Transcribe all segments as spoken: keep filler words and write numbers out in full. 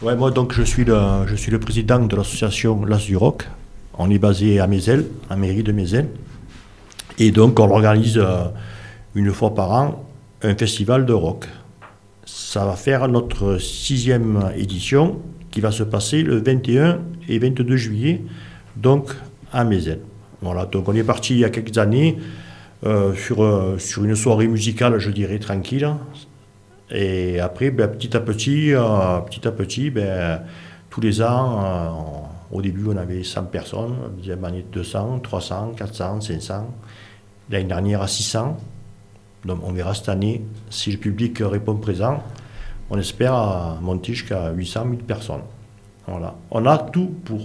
Ouais, moi donc je suis le, je suis le président de l'association L'As du Rock. On est basé à Mézel, à mairie de Mézel. Et donc on organise euh, une fois par an un festival de rock. Ça va faire notre sixième édition qui va se passer le vingt et un et vingt-deux juillet, donc à Mézel. Voilà, donc on est parti il y a quelques années euh, sur, euh, sur une soirée musicale, je dirais, tranquille. Et après, ben, petit à petit, euh, petit à petit, ben, tous les ans, euh, on, au début on avait cent personnes, la deuxième année deux cents, trois cents, quatre cents, cinq cents, l'année dernière à six cents. Donc on verra cette année, si le public répond présent, on espère monter jusqu'à huit cents mille personnes. Voilà. On a tout pour.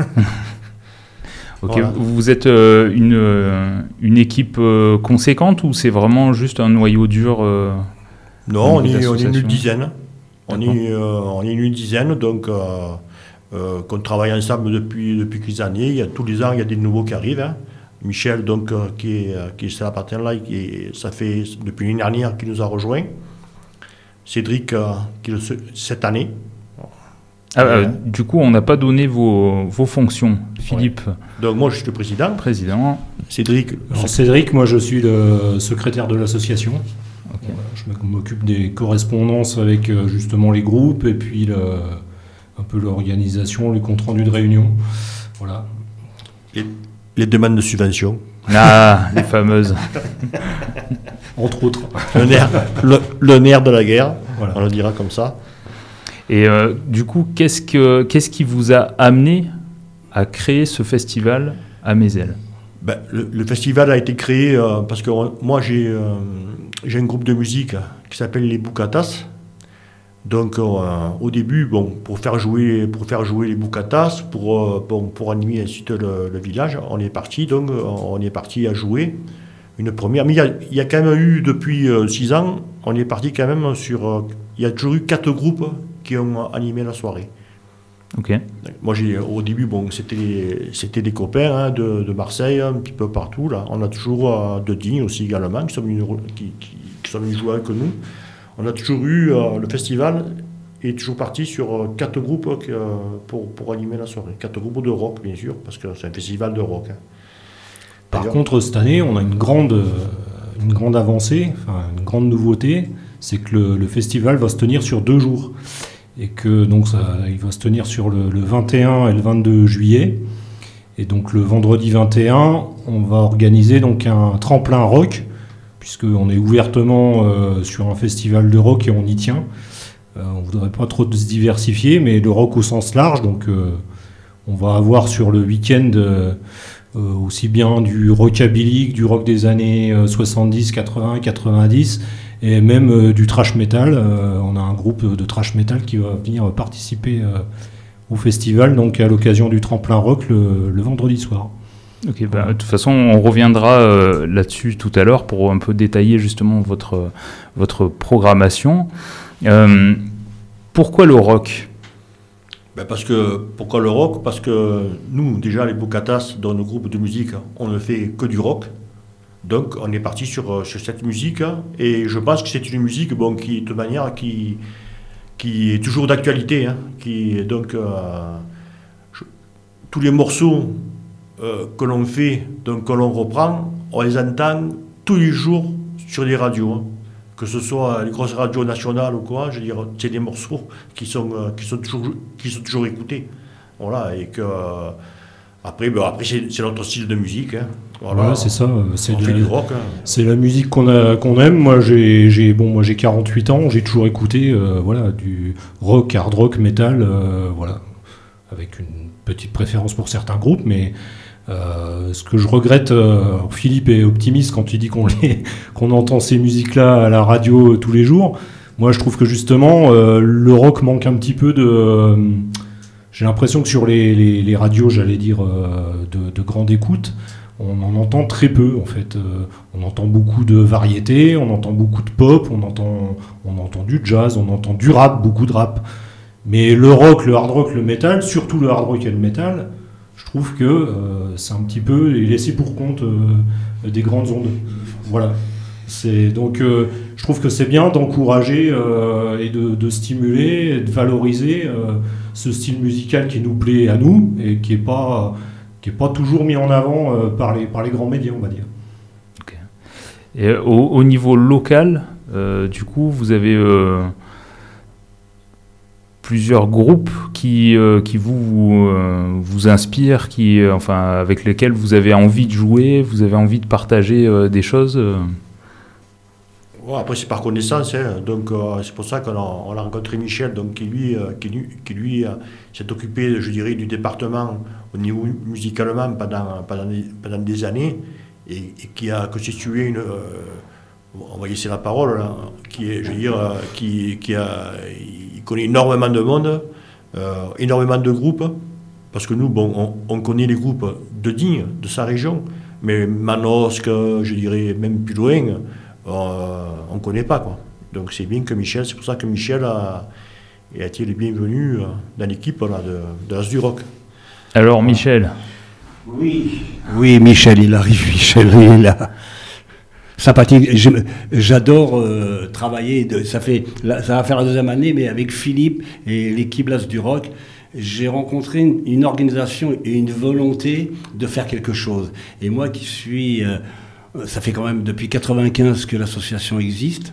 Ok, voilà. Vous êtes euh, une, euh, une équipe euh, conséquente ou c'est vraiment juste un noyau dur euh, Non, on est, on est une dizaine. On est, euh, on est une dizaine, donc euh, euh, qu'on travaille ensemble depuis, depuis quelques années. Il y a, tous les ans, il y a des nouveaux qui arrivent. Hein. Michel, donc, euh, qui est, qui est sur la partie là, qui est, ça fait depuis l'année dernière qu'il nous a rejoint. Cédric, euh, qui le, cette année. Ah, euh, du coup, on n'a pas donné vos, vos fonctions, Philippe. Ouais. Donc moi, je suis le président. Président. Cédric. Alors, Cédric, moi, je suis le secrétaire de l'association. Okay. Voilà, je m'occupe des correspondances avec justement les groupes et puis le, un peu l'organisation, les comptes rendus de réunion. Voilà. Et les demandes de subvention. Ah, les fameuses. Entre autres. Le nerf, le, le nerf de la guerre, voilà. On le dira comme ça. Et euh, du coup, qu'est-ce, que, qu'est-ce qui vous a amené à créer ce festival à Mézel ? Ben, le, le festival a été créé euh, parce que on, moi j'ai, euh, j'ai un groupe de musique qui s'appelle les Boukatas. Donc euh, au début, bon, pour faire jouer, pour faire jouer les Boukatas, pour, euh, bon, pour animer ensuite le, le village, on est parti donc on est parti à jouer une première. Mais il y a, il y a quand même eu depuis euh, six ans, on est parti quand même sur. Euh, il y a toujours eu quatre groupes qui ont animé la soirée. Ok. Moi, j'ai, au début, bon, c'était, c'était des copains hein, de, de Marseille, un petit peu partout. Là. On a toujours euh, de Digne aussi également, qui sont venus, qui, qui, qui sont venus jouer avec nous. On a toujours eu, euh, le festival est toujours parti sur euh, quatre groupes euh, pour, pour animer la soirée. Quatre groupes de rock, bien sûr, parce que c'est un festival de rock. Hein. Par D'ailleurs, contre, cette année, on a une grande, une grande avancée, enfin, une grande nouveauté, c'est que le, le festival va se tenir sur deux jours. Et que donc ça, il va se tenir sur le, le vingt et un et le vingt-deux juillet. Et donc le vendredi vingt et un, on va organiser donc un tremplin rock, puisqu'on est ouvertement euh, sur un festival de rock et on y tient. Euh, on ne voudrait pas trop se diversifier, mais le rock au sens large. Donc euh, on va avoir sur le week-end euh, aussi bien du rockabilly que du rock des années soixante-dix, quatre-vingts, quatre-vingt-dix. Et même euh, du thrash metal, euh, on a un groupe de thrash metal qui va venir participer euh, au festival, donc à l'occasion du tremplin rock le, le vendredi soir. Ok, bah, de toute façon, on reviendra euh, là-dessus tout à l'heure pour un peu détailler justement votre, votre programmation. Euh, pourquoi le rock ? Ben parce que, pourquoi le rock ? Parce que nous, déjà, les Boukatas, dans nos groupes de musique, on ne fait que du rock. Donc on est parti sur, sur cette musique et je pense que c'est une musique bon, qui, de manière qui, qui est toujours d'actualité. Hein, qui, donc euh, je, tous les morceaux euh, que l'on fait, donc, que l'on reprend, on les entend tous les jours sur les radios. Hein, que ce soit les grosses radios nationales ou quoi, je veux dire, c'est des morceaux qui sont, euh, qui sont, toujours, qui sont toujours écoutés. Voilà, et que... Euh, Après, ben après c'est, c'est notre style de musique. Hein. Voilà, ouais, c'est ça. C'est, on de, fait du rock. Hein. C'est la musique qu'on, a, qu'on aime. Moi, j'ai, j'ai, bon, moi, j'ai quarante-huit ans. J'ai toujours écouté euh, voilà, du rock, hard rock, metal. Euh, voilà, avec une petite préférence pour certains groupes. Mais euh, ce que je regrette, euh, Philippe est optimiste quand il dit qu'on, les, qu'on entend ces musiques-là à la radio euh, tous les jours. Moi, je trouve que justement, euh, le rock manque un petit peu de... Euh, J'ai l'impression que sur les, les, les radios, j'allais dire, euh, de, de grande écoute, on en entend très peu, en fait. Euh, on entend beaucoup de variétés, on entend beaucoup de pop, on entend, on entend du jazz, on entend du rap, beaucoup de rap. Mais le rock, le hard rock, le metal, surtout le hard rock et le metal, je trouve que euh, c'est un petit peu laissé pour compte euh, des grandes ondes. Voilà. C'est, donc, euh, je trouve que c'est bien d'encourager euh, et de, de stimuler, et de valoriser euh, ce style musical qui nous plaît à nous et qui n'est pas, qui est pas toujours mis en avant euh, par, les, par les grands médias, on va dire. Okay. Et au, au niveau local, euh, du coup, vous avez euh, plusieurs groupes qui, euh, qui vous, vous, euh, vous inspirent, qui, euh, enfin, avec lesquels vous avez envie de jouer, vous avez envie de partager euh, des choses euh. Ouais, après, c'est par connaissance, hein. Donc euh, c'est pour ça qu'on a, on a rencontré Michel, donc, qui lui, euh, qui, qui, lui euh, s'est occupé, je dirais, du département au niveau musicalement pendant, pendant, des, pendant des années, et, et qui a constitué une... Euh, on va laisser la parole, là, qui est, je veux dire, euh, qui, qui a, il connaît énormément de monde, euh, énormément de groupes, parce que nous, bon, on, on connaît les groupes de Digne, de sa région, mais Manosque, je dirais, même plus loin, Euh, on ne connaît pas, quoi. Donc c'est bien que Michel, c'est pour ça que Michel a, a été le bienvenu dans l'équipe là, de, de l'As du Rock. Alors Michel. Oui, oui, Michel, il arrive, Michel, il est là. Sympathique. J'adore euh, travailler, de, ça, fait, ça va faire la deuxième année, mais avec Philippe et l'équipe l'As du Rock, j'ai rencontré une, une organisation et une volonté de faire quelque chose. Et moi qui suis... Euh, ça fait quand même depuis quatre-vingt-quinze que l'association existe.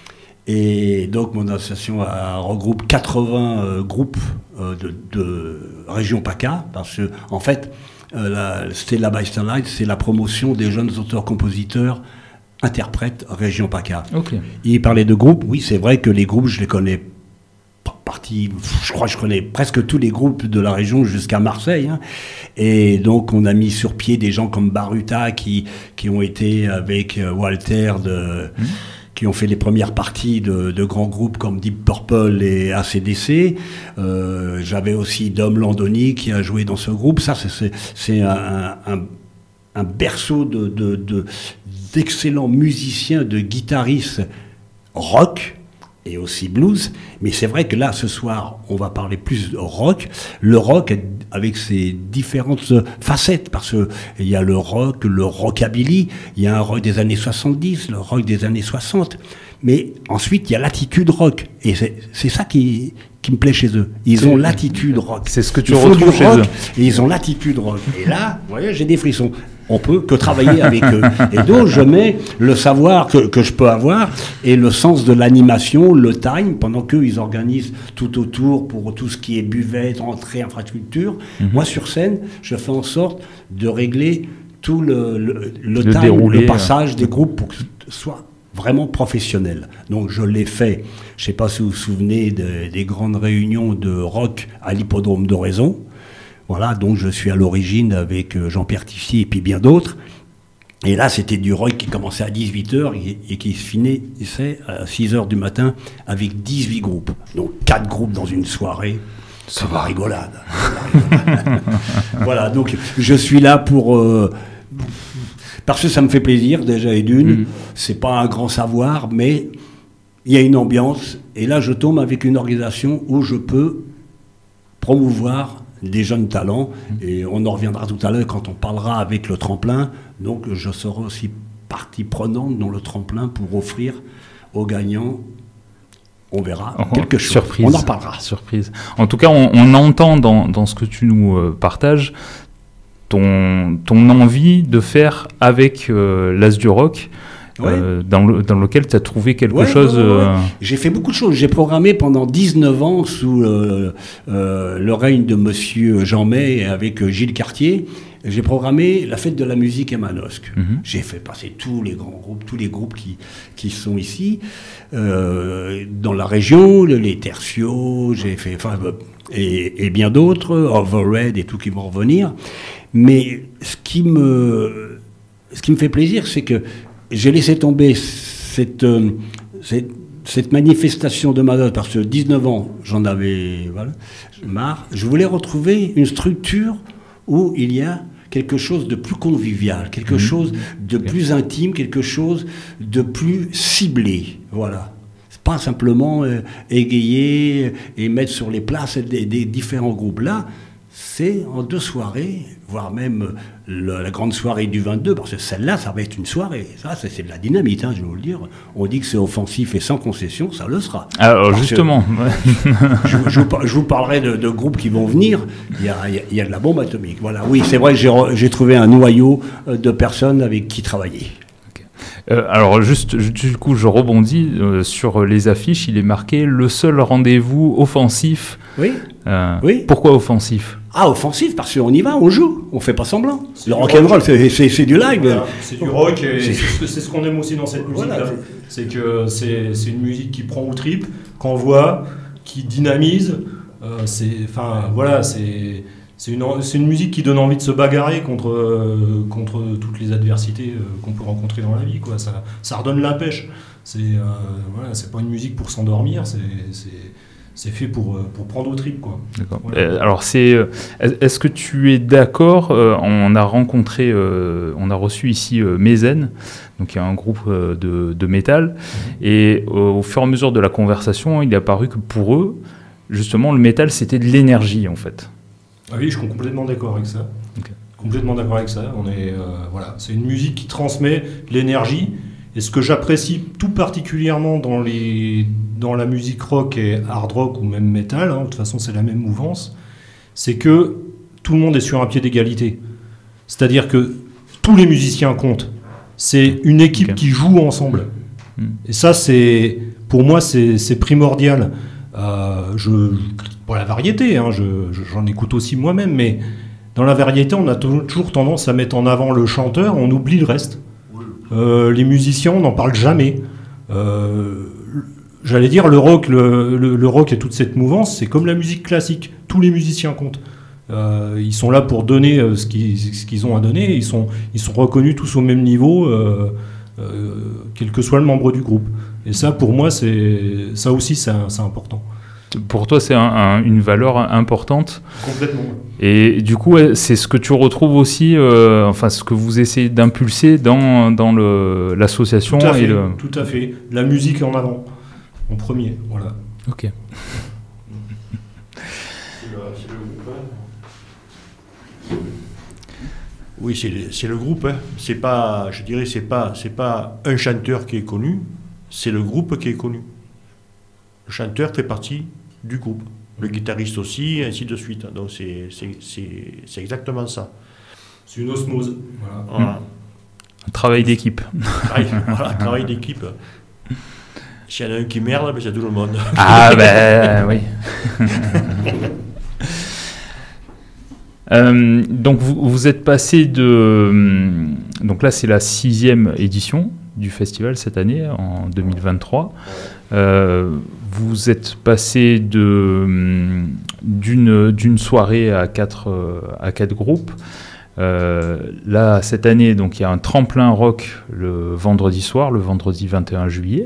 Et donc, mon association a, regroupe quatre-vingts euh, groupes euh, de, de région PACA. Parce que, en fait, euh, la Stella by Starlight, c'est la promotion des jeunes auteurs-compositeurs, interprètes région PACA. Okay. Il parlait de groupes. Oui, c'est vrai que les groupes, je les connais partie, je crois que je connais presque tous les groupes de la région jusqu'à Marseille, hein. Et donc on a mis sur pied des gens comme Baruta qui, qui ont été avec Walter de, mmh. qui ont fait les premières parties de, de grands groupes comme Deep Purple et A C D C. Euh, j'avais aussi Dom Landoni qui a joué dans ce groupe. Ça, c'est, c'est, c'est un, un, un berceau de, de, de, d'excellents musiciens, de guitaristes rock et aussi blues, mais c'est vrai que là, ce soir, on va parler plus de rock. Le rock avec ses différentes facettes, parce qu'il y a le rock, le rockabilly, il y a un rock des années soixante-dix, le rock des années soixante, mais ensuite, il y a l'attitude rock, et c'est, c'est ça qui, qui me plaît chez eux. Ils ont l'attitude rock. C'est ce que tu ils retrouves chez rock, eux. Et ils ont l'attitude rock. Et là, vous voyez, j'ai des frissons. On peut que travailler avec eux. Et donc, je mets le savoir que, que je peux avoir et le sens de l'animation, le time, pendant qu'eux, ils organisent tout autour pour tout ce qui est buvette, entrée, infrastructure. Mm-hmm. Moi, sur scène, je fais en sorte de régler tout le, le, le, le time, déroulé, le passage euh... des groupes pour que ce soit vraiment professionnel. Donc, je l'ai fait. Je ne sais pas si vous vous souvenez de, des grandes réunions de rock à l'hippodrome d'Oraison. Voilà, donc je suis à l'origine avec Jean-Pierre Tissier et puis bien d'autres. Et là, c'était du rock qui commençait à dix-huit heures et, et qui se finissait à six heures du matin avec dix-huit groupes. Donc quatre groupes dans une soirée, ça va rigolade. Voilà, donc je suis là pour... Euh, parce que ça me fait plaisir déjà et d'une, mmh. c'est pas un grand savoir, mais il y a une ambiance. Et là, je tombe avec une organisation où je peux promouvoir des jeunes talents, et on en reviendra tout à l'heure quand on parlera avec le tremplin. Donc je serai aussi partie prenante dans le tremplin pour offrir aux gagnants, on verra, oh, quelque chose. Surprise. On en parlera. Surprise. En tout cas, on, on entend dans, dans ce que tu nous euh, partages ton, ton envie de faire avec euh, l'As du Rock. Ouais. Euh, dans, le, dans lequel tu as trouvé quelque ouais, chose... Ouais, ouais, ouais. Euh... J'ai fait beaucoup de choses. J'ai programmé pendant dix-neuf ans sous euh, euh, le règne de monsieur Jean May avec Gilles Cartier. J'ai programmé la fête de la musique à Manosque. Mm-hmm. J'ai fait passer tous les grands groupes, tous les groupes qui, qui sont ici, euh, dans la région, les Tertios, j'ai fait, enfin, et, et bien d'autres, Overhead et tout qui vont revenir. Mais ce qui me, ce qui me fait plaisir, c'est que j'ai laissé tomber cette, euh, cette, cette manifestation de Manosque parce que dix-neuf ans, j'en avais voilà, marre. Je voulais retrouver une structure où il y a quelque chose de plus convivial, quelque mmh. chose de plus intime, quelque chose de plus ciblé. Voilà. C'est pas simplement euh, égayer et mettre sur les places des, des différents groupes. Là, c'est en deux soirées, voire même le, la grande soirée du vingt-deux, parce que celle-là, ça va être une soirée. Ça, c'est, c'est de la dynamite, hein, je vais vous le dire. On dit que c'est offensif et sans concession, ça le sera. Alors parce justement, ouais. je, je, je vous parlerai de, de groupes qui vont venir. Il y a, il y a, il y a de la bombe atomique. Voilà. Oui, c'est vrai que j'ai, j'ai trouvé un noyau de personnes avec qui travailler. Euh, alors juste, du coup, je rebondis euh, sur les affiches. Il est marqué le seul rendez-vous offensif. Oui. Euh, oui. Pourquoi offensif ? Ah, offensif, parce qu'on y va, on joue, on fait pas semblant. C'est le rock'n'roll, c'est, c'est, c'est du live. Voilà, c'est du rock, et c'est, c'est, c'est ce qu'on aime aussi dans cette musique-là. Voilà, c'est... c'est que c'est, c'est une musique qui prend aux tripes, qu'on voit, qui dynamise. Euh, c'est, enfin, voilà, c'est, c'est, une, c'est une musique qui donne envie de se bagarrer contre, euh, contre toutes les adversités euh, qu'on peut rencontrer dans la vie, quoi. Ça, ça redonne la pêche. C'est, euh, voilà, c'est pas une musique pour s'endormir, c'est... c'est C'est fait pour, pour prendre aux tripes, quoi. D'accord. Voilà. Alors, c'est, est-ce que tu es d'accord euh, On a rencontré, euh, on a reçu ici euh, Mézen, donc il y a un groupe euh, de, de métal, mmh. et euh, au fur et à mesure de la conversation, il est apparu que pour eux, justement, le métal, c'était de l'énergie, en fait. Ah oui, je suis complètement d'accord avec ça. Okay. Complètement d'accord avec ça. On est, euh, voilà, c'est une musique qui transmet l'énergie. Et ce que j'apprécie tout particulièrement dans, les, dans la musique rock et hard rock ou même metal, hein, de toute façon c'est la même mouvance, c'est que tout le monde est sur un pied d'égalité. C'est-à-dire que tous les musiciens comptent. C'est une équipe okay. qui joue ensemble. Mm. Et ça, c'est, pour moi, c'est, c'est primordial. Euh, je, pour la variété, hein, je, je, j'en écoute aussi moi-même, mais dans la variété, on a toujours tendance à mettre en avant le chanteur, on oublie le reste. Euh, les musiciens, on n'en parle jamais. Euh, j'allais dire, le rock, le, le, le rock et toute cette mouvance, c'est comme la musique classique. Tous les musiciens comptent. Euh, ils sont là pour donner euh, ce, qu'ils, ce qu'ils ont à donner. Ils sont, ils sont reconnus tous au même niveau, euh, euh, quel que soit le membre du groupe. Et ça, pour moi, c'est, ça aussi, c'est, c'est important. Pour toi, c'est un, un, une valeur importante. Complètement. Et du coup, c'est ce que tu retrouves aussi, euh, enfin, ce que vous essayez d'impulser dans, dans le, l'association. Tout à fait, et le... tout à fait. La musique en avant, en premier, voilà. Ok. C'est le, c'est le groupe, hein. Oui, c'est, c'est le groupe. Hein. C'est pas, je dirais, c'est pas, c'est pas un chanteur qui est connu, c'est le groupe qui est connu. Le chanteur fait partie du groupe, le guitariste aussi, et ainsi de suite. Donc c'est, c'est, c'est, c'est exactement ça. C'est une osmose. Voilà. Voilà. Un travail d'équipe. Travail, voilà, travail d'équipe. S'il y en a un qui merde, ben c'est tout le monde. Ah ben oui. euh, donc vous, vous êtes passé de... Donc là c'est la sixième édition du festival cette année, en deux mille vingt-trois. Euh, vous êtes passé de, d'une, d'une soirée à quatre, à quatre groupes. Euh, là, cette année, donc, il y a un tremplin rock le vendredi soir, le vendredi vingt et un juillet.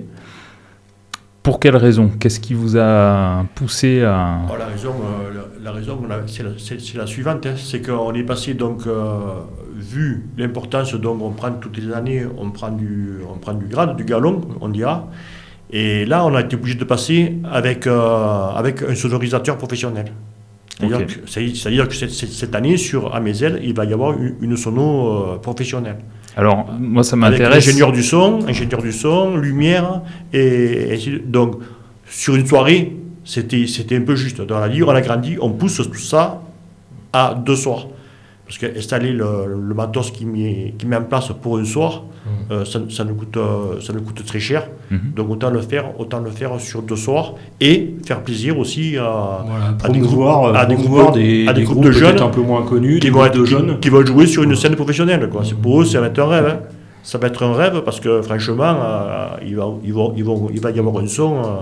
Pour quelle raison ? Qu'est-ce qui vous a poussé à... Oh, la raison, euh, la, la raison c'est, la, c'est, c'est la suivante, hein, c'est qu'on est passé, donc, euh, vu l'importance, donc on prend toutes les années, on prend du, on prend du grade, du galon, on dira. Et là, on a été obligé de passer avec, euh, avec un sonorisateur professionnel. C'est-à-dire, okay. que, c'est, c'est-à-dire que cette, cette année, sur Amézelle, il va y avoir une, une sono euh, professionnelle. Alors, moi, ça m'intéresse. Avec ingénieur du son, ingénieur du son, lumière, et, et donc, sur une soirée, c'était, c'était un peu juste. Dans la livre, on a grandi, on pousse tout ça à deux soirs. Parce qu'installer le, le matos qui met, qui met en place pour un soir, mmh. euh, ça, ça, nous coûte, euh, ça nous coûte très cher. Mmh. Donc autant le faire, autant le faire sur deux soirs et faire plaisir aussi à, voilà, à des groupes, à des groupes, des, à des des groupes groupes de jeunes un peu moins connus, qui vont, être, de jeunes. Qui, qui vont jouer sur une scène professionnelle. Quoi. C'est, pour eux, ça va être un rêve. Hein. Ça va être un rêve parce que franchement, euh, il, va, il, va, il, va, il va y avoir un son. Euh,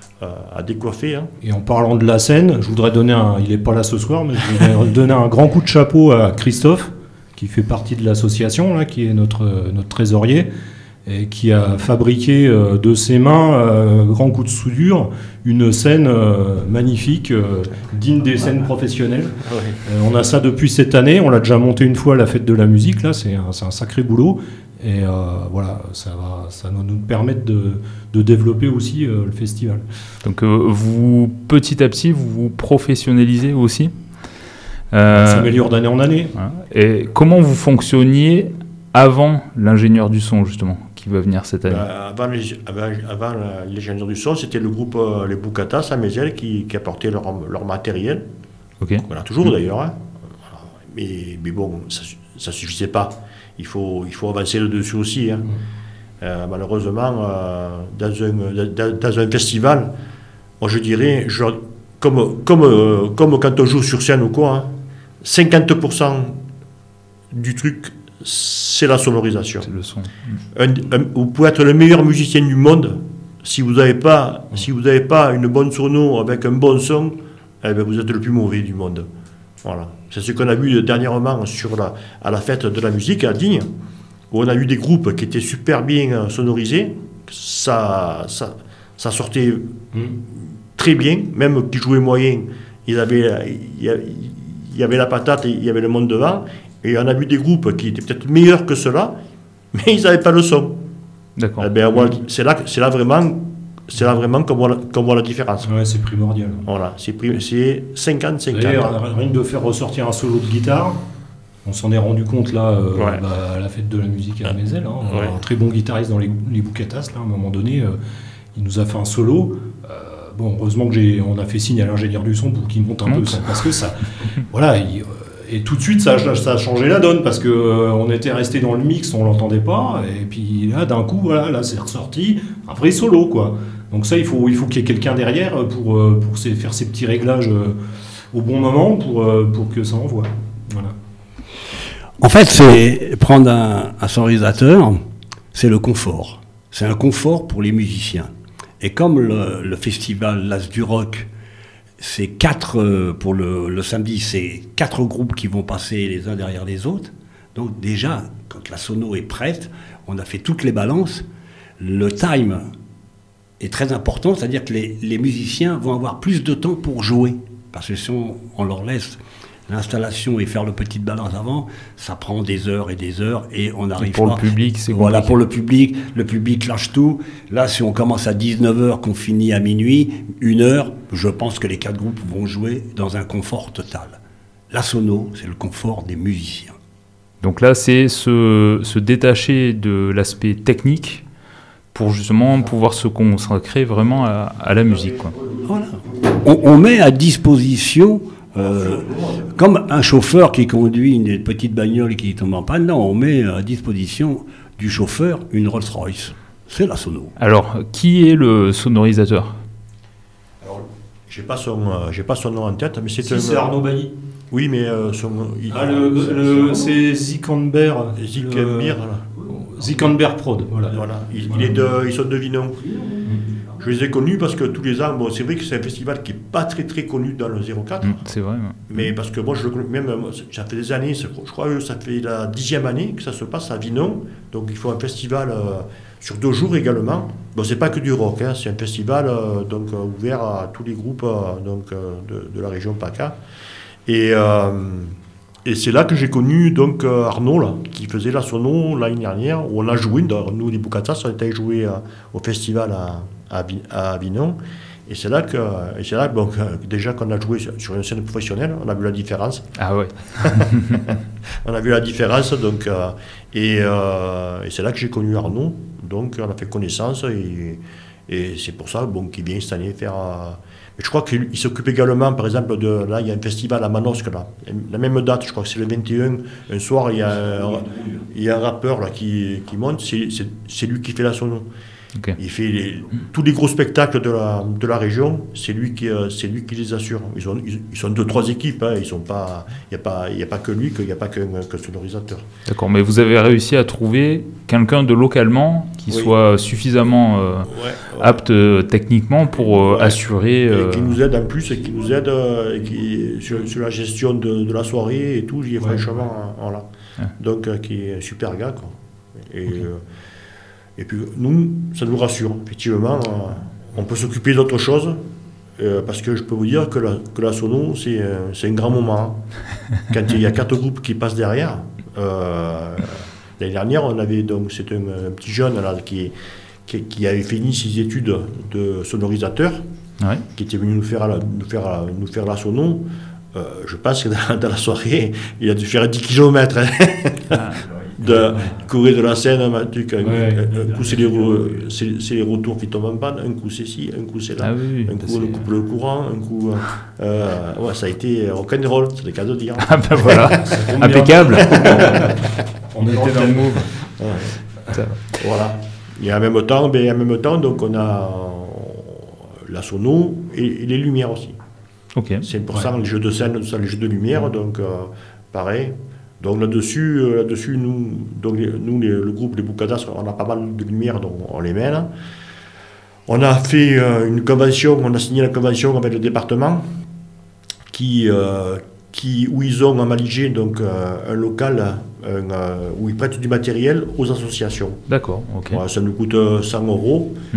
à décoiffer. Hein. Et en parlant de la scène, je voudrais donner un, il n'est pas là ce soir, mais je voudrais donner un grand coup de chapeau à Christophe, qui fait partie de l'association, là, qui est notre, notre trésorier, et qui a fabriqué euh, de ses mains, euh, grand coup de soudure, une scène euh, magnifique, euh, digne des scènes professionnelles. Oui. Euh, on a ça depuis cette année, on l'a déjà monté une fois à la fête de la musique, là, c'est un, c'est un sacré boulot. Et euh, voilà, ça va, ça va nous permettre de, de développer aussi euh, le festival. Donc euh, vous, petit à petit, vous vous professionnalisez aussi. Euh, Ça s'améliore d'année en année. Voilà. Et comment vous fonctionniez avant l'ingénieur du son, justement, qui va venir cette année? Bah, avant, les, avant, avant l'ingénieur du son, c'était le groupe euh, les Boucatas à Mézel qui, qui apportait leur, leur matériel. Ok. On a toujours d'ailleurs. Hein. Mais, mais bon, ça ne suffisait pas. Il faut, il faut avancer là-dessus aussi. Hein. Euh, malheureusement, euh, dans, un, dans, dans un festival, moi je dirais, je, comme, comme, euh, comme quand on joue sur scène ou quoi, hein, cinquante pour cent du truc, c'est la sonorisation. C'est le son. Un, un, vous pouvez être le meilleur musicien du monde, si vous n'avez pas, si vous n'avez pas une bonne sono avec un bon son, eh bien vous êtes le plus mauvais du monde. Voilà. C'est ce qu'on a vu dernièrement sur la, à la fête de la musique à Digne, où on a eu des groupes qui étaient super bien sonorisés, ça, ça, ça sortait mmh. très bien, même qui jouaient moyen, ils avaient, il y avait la patate et il y avait le monde devant. Et on a vu des groupes qui étaient peut-être meilleurs que ceux-là, mais ils n'avaient pas le son. D'accord. Eh ben, c'est là, c'est là vraiment, c'est là vraiment qu'on voit, qu'on voit la différence. Ouais, c'est primordial. Voilà, c'est, c'est cinquante cinquante. D'ailleurs, rien que de faire ressortir un solo de guitare, on s'en est rendu compte là, euh, ouais. bah, à la fête de la musique à Mézel. Hein, on ouais. a un très bon guitariste dans les, les Boucatas, là, à un moment donné, euh, il nous a fait un solo. Euh, bon, heureusement que j'ai, on a fait signe à l'ingénieur du son pour qu'il monte un monte. peu, parce que ça, voilà. Il, Et tout de suite, ça, ça a changé la donne parce qu'on euh, était resté dans le mix, on l'entendait pas. Et puis là, d'un coup, voilà, là, c'est ressorti un vrai solo, quoi. Donc ça, il faut, il faut qu'il y ait quelqu'un derrière pour, euh, pour ces, faire ces petits réglages euh, au bon moment pour, euh, pour que ça envoie. Voilà. En fait, c'est prendre un, un sonorisateur, c'est le confort. C'est un confort pour les musiciens. Et comme le, le festival L'As du Rock, c'est quatre, pour le, le samedi, c'est quatre groupes qui vont passer les uns derrière les autres. Donc déjà, quand la sono est prête, on a fait toutes les balances. Le time est très important, c'est-à-dire que les, les musiciens vont avoir plus de temps pour jouer. Parce que si on, on leur laisse l'installation et faire le petit balance avant, ça prend des heures et des heures et on arrive pour pas. le public, c'est Voilà, compliqué. Pour le public, le public lâche tout. Là, si on commence à dix-neuf heures, qu'on finit à minuit, une heure, je pense que les quatre groupes vont jouer dans un confort total. La sono, c'est le confort des musiciens. Donc là, c'est se, se détacher de l'aspect technique pour justement pouvoir se consacrer vraiment à, à la musique, quoi. Voilà. On, on met à disposition... Euh, comme un chauffeur qui conduit une petite bagnole qui tombe en panne, là, on met à disposition du chauffeur une Rolls-Royce. C'est la sono. Alors, qui est le sonorisateur ? Alors, j'ai pas son, euh, j'ai pas son nom en tête, mais c'est si, un. C'est Arnaud Bailly. Oui, mais euh, son. Il, ah, le, le, c'est Zikamber. Zikamber. Zikamber Prod. Voilà. Voilà. Il, il est de, ils sont de Vinon. Je les ai connus parce que tous les ans, bon, c'est vrai que c'est un festival qui n'est pas très très connu dans le zéro quatre. Mmh, c'est vrai. Ouais. Mais parce que moi, je, même, ça fait des années, je crois que ça fait la dixième année que ça se passe à Vinon. Donc il faut un festival euh, sur deux jours également. Bon, c'est pas que du rock, hein, c'est un festival euh, donc, euh, ouvert à tous les groupes euh, donc, euh, de, de la région PACA. Et, euh, et c'est là que j'ai connu donc, euh, Arnaud, là, qui faisait la sono l'année dernière, où on a joué, nous les Boucatas, on était joué euh, au festival à. à Avignon, et c'est là que, et c'est là bon, que déjà qu'on a joué sur une scène professionnelle, on a vu la différence. Ah ouais. On a vu la différence, donc, euh, et, euh, et c'est là que j'ai connu Arnaud, donc on a fait connaissance, et, et c'est pour ça bon, qu'il vient cette année faire... Euh, et je crois qu'il s'occupe également, par exemple, de... Là, il y a un festival à Manosque, là, la même date, je crois que c'est le vingt et un, un soir, il y a un, il y a un rappeur là, qui, qui monte, c'est, c'est, c'est lui qui fait la sono. Okay. Il fait les, tous les gros spectacles de la, de la région, c'est lui qui, euh, c'est lui qui les assure. Ils sont, ils, ils sont deux, trois équipes, hein, ils sont pas, il n'y a, pas, y a pas que lui, il n'y a pas qu'un que sonorisateur. D'accord, mais vous avez réussi à trouver quelqu'un de localement qui oui. soit suffisamment euh, ouais, ouais. apte euh, techniquement pour euh, ouais. assurer... Euh... Et qui nous aide en plus, et qui nous aide euh, et qui, sur, sur la gestion de, de la soirée et tout, j'y ai ouais. franchement, voilà. Ouais. Donc, euh, qui est un super gars, quoi. Et... Okay. Euh, Et puis nous, ça nous rassure. Effectivement, euh, on peut s'occuper d'autre chose, euh, parce que je peux vous dire que la, que la sono, c'est, euh, c'est un grand moment. Quand il y a quatre groupes qui passent derrière, euh, l'année dernière, on avait donc, c'est un, un petit jeune là, qui, qui, qui avait fini ses études de sonorisateur, ouais. qui était venu nous faire la, nous faire, nous faire la sono. euh, je pense que dans, dans la soirée, il a dû faire dix kilomètres. Hein. Ah, de courir de la Seine, un, truc, un, ouais, un, un coup c'est les, c'est, c'est les retours qui tombent en panne, un coup c'est ci, un coup c'est là, ah oui, un coup on coupe le courant, un coup euh, ouais, ça a été rock'n'roll, c'est le cas de dire. Ah ben voilà, impeccable. On est dans le move. Ouais. Voilà. Et en même temps, ben, en même temps, donc on a la sono et, et les lumières aussi. Okay. cinq pour cent ouais. Les jeux de scène, tout ça, les jeux de lumière, donc euh, pareil. Donc là-dessus, euh, là-dessus nous, donc les, nous les, le groupe Les Boucadas, on a pas mal de lumières, donc on les mène. On a fait euh, une convention, on a signé la convention avec le département, qui, euh, qui, où ils ont aménagé donc, euh, un local un, euh, où ils prêtent du matériel aux associations. D'accord, ok. Ouais, ça nous coûte cent euros. Mm-hmm.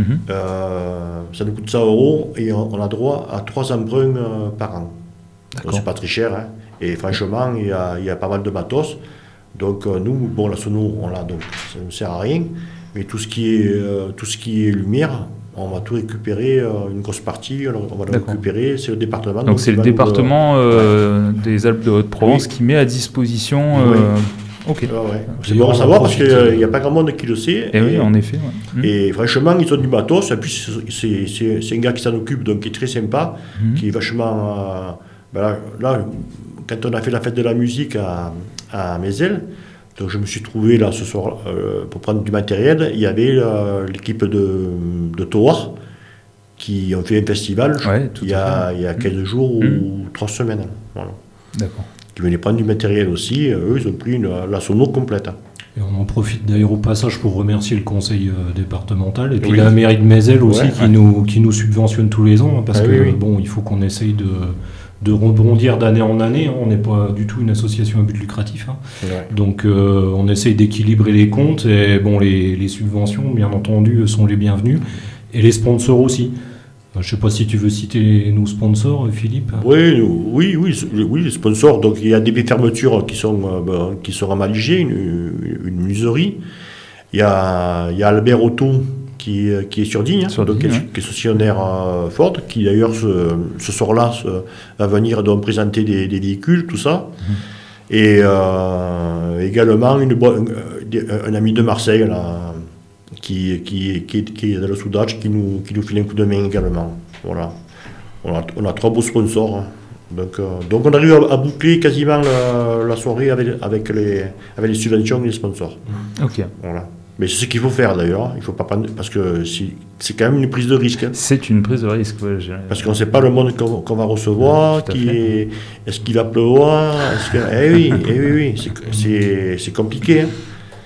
Euh, ça nous coûte cent euros et on, on a droit à trois emprunts euh, par an. Donc, c'est pas très cher, hein. Et franchement, il y, a, il y a pas mal de matos. Donc euh, nous, bon, la sono, on l'a, donc ça ne sert à rien. Mais tout ce qui est, euh, tout ce qui est lumière, on va tout récupérer, euh, une grosse partie, on va le récupérer, c'est le département. Donc, donc c'est le département nous, euh, ouais. des Alpes de Haute-Provence oui. qui met à disposition... Euh, oui. Ok. Ah ouais. C'est bon à savoir parce qu'il n'y a pas grand monde qui le sait. Et, et oui, en effet. Ouais. Et mmh. franchement, ils ont du matos. Et puis, c'est, c'est, c'est un gars qui s'en occupe, donc qui est très sympa, mmh. qui est vachement... Euh, ben là, là, quand on a fait la fête de la musique à, à Mézel, donc je me suis trouvé là ce soir euh, pour prendre du matériel. Il y avait euh, l'équipe de, de Toar qui ont fait un festival ouais, il, y a, il y a quinze mmh. jours ou mmh. trois semaines. Voilà. D'accord. Qui venaient prendre du matériel aussi. Eux, ils ont pris une, la sono complète. Et on en profite d'ailleurs au passage pour remercier le conseil euh, départemental et puis oui. la mairie de Mézel aussi ouais, qui, ouais. Nous, qui nous subventionne tous les ans hein, parce ah, que oui, oui. bon, il faut qu'on essaye de de rebondir d'année en année, hein. On n'est pas du tout une association à but lucratif, hein. Ouais. Donc euh, on essaye d'équilibrer les comptes et bon, les, les subventions bien entendu sont les bienvenues et les sponsors aussi. Je ne sais pas si tu veux citer nos sponsors, Philippe. Oui, oui, oui, oui, les sponsors. Donc il y a des fermetures qui sont euh, ben, qui sont à Maligé, une, une muserie. Il y a, il y a Albert Otto qui, qui est sur Digne, sur donc, Digne qui, est, ouais. qui est sociétaire euh, Ford, qui d'ailleurs ce, ce soir-là ce, va venir donc, présenter des, des véhicules, tout ça. Mmh. Et euh, également une, un, un ami de Marseille là, qui, qui, qui, qui est dans le soudage, qui nous, qui nous file un coup de main également. Voilà. On a, on a trois beaux sponsors. Hein. Donc, euh, donc on arrive à, à boucler quasiment la, la soirée avec, avec, les, avec les subventions et les sponsors. Ok. Voilà. Mais c'est ce qu'il faut faire d'ailleurs, il faut pas prendre, parce que c'est, c'est quand même une prise de risque. Hein. C'est une prise de risque, ouais. Parce qu'on ne sait pas le monde qu'on, qu'on va recevoir, ouais, qui est, est-ce qu'il va pleuvoir, est-ce que, eh oui, eh oui, oui, c'est, c'est, c'est compliqué. Hein.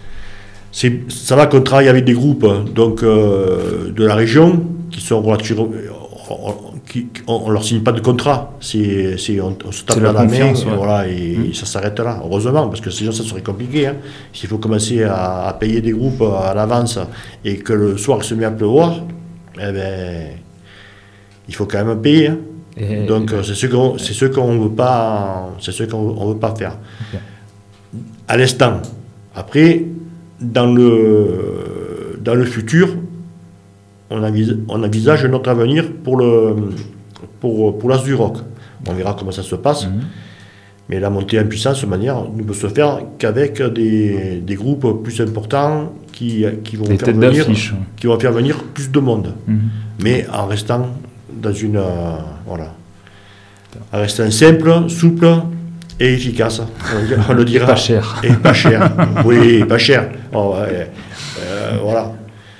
C'est, ça va qu'on travaille avec des groupes donc, euh, de la région qui sont relativement... Qui, on ne leur signe pas de contrat, c'est, c'est, on, on se tape dans la main, ouais. Voilà, et, mmh. et ça s'arrête là, heureusement, parce que sinon ça serait compliqué. Hein. S'il faut commencer à, à payer des groupes à l'avance et que le soir il se met à pleuvoir, eh ben, il faut quand même payer. Hein. Et donc et c'est ce qu'on c'est ce qu'on veut pas, c'est ce qu'on veut pas faire. Okay. À l'instant. Après, dans le dans le futur. On envisage, on envisage notre avenir pour, le, pour, pour l'As du Rock. On verra comment ça se passe. Mmh. Mais la montée en puissance, de manière, ne peut se faire qu'avec des, des groupes plus importants qui, qui, vont faire venir, qui vont faire venir plus de monde. Mmh. Mais en restant dans une... Euh, voilà. En restant simple, souple et efficace. On, on le dira. Et pas cher. Et pas cher. Oui, pas cher. Oh, ouais, euh, voilà.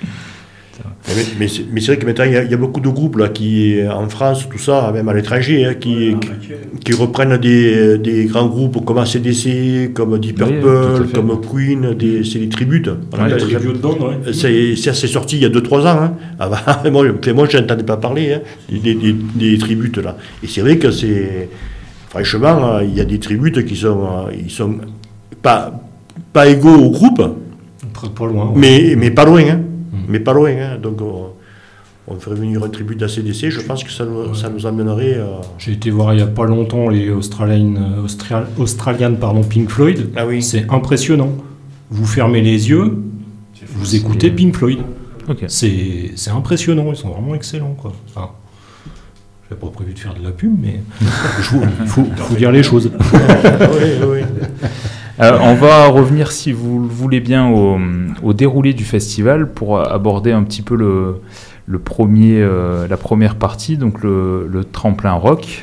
Mais, mais, c'est, mais c'est vrai que maintenant il y, a, il y a beaucoup de groupes là, qui, en France, tout ça, même à l'étranger, hein, qui, qui, qui reprennent des, des grands groupes comme A C D C, comme Deep Purple, oui, comme Queen, des, c'est des tributes. Ouais, les tributes de Bond, ouais. C'est, c'est, c'est sorti il y a deux trois ans. Hein. Avant, moi, moi je n'entendais pas parler hein, des, des, des tributes là. Et c'est vrai que c'est. Franchement, il y a des tributes qui sont, ils sont pas, pas égaux au groupe, pas loin, ouais. mais, mais pas loin. Hein. Mais pas loin, hein. Donc on, on ferait venir un tribut d'A C D C, je pense que ça nous, ouais. ça nous amènerait... Euh... J'ai été voir il n'y a pas longtemps les Australian, Austral, Australian pardon, Pink Floyd, ah oui. C'est impressionnant. Vous fermez les yeux, vous écoutez Pink Floyd. Okay. C'est, c'est impressionnant, ils sont vraiment excellents, quoi. Enfin, Je n'avais pas prévu de faire de la pub, mais il faut, faut, faut dire les choses. oui, oui. Euh, on va revenir, si vous le voulez bien, au, au déroulé du festival pour aborder un petit peu le, le premier, euh, la première partie, donc le, le tremplin rock.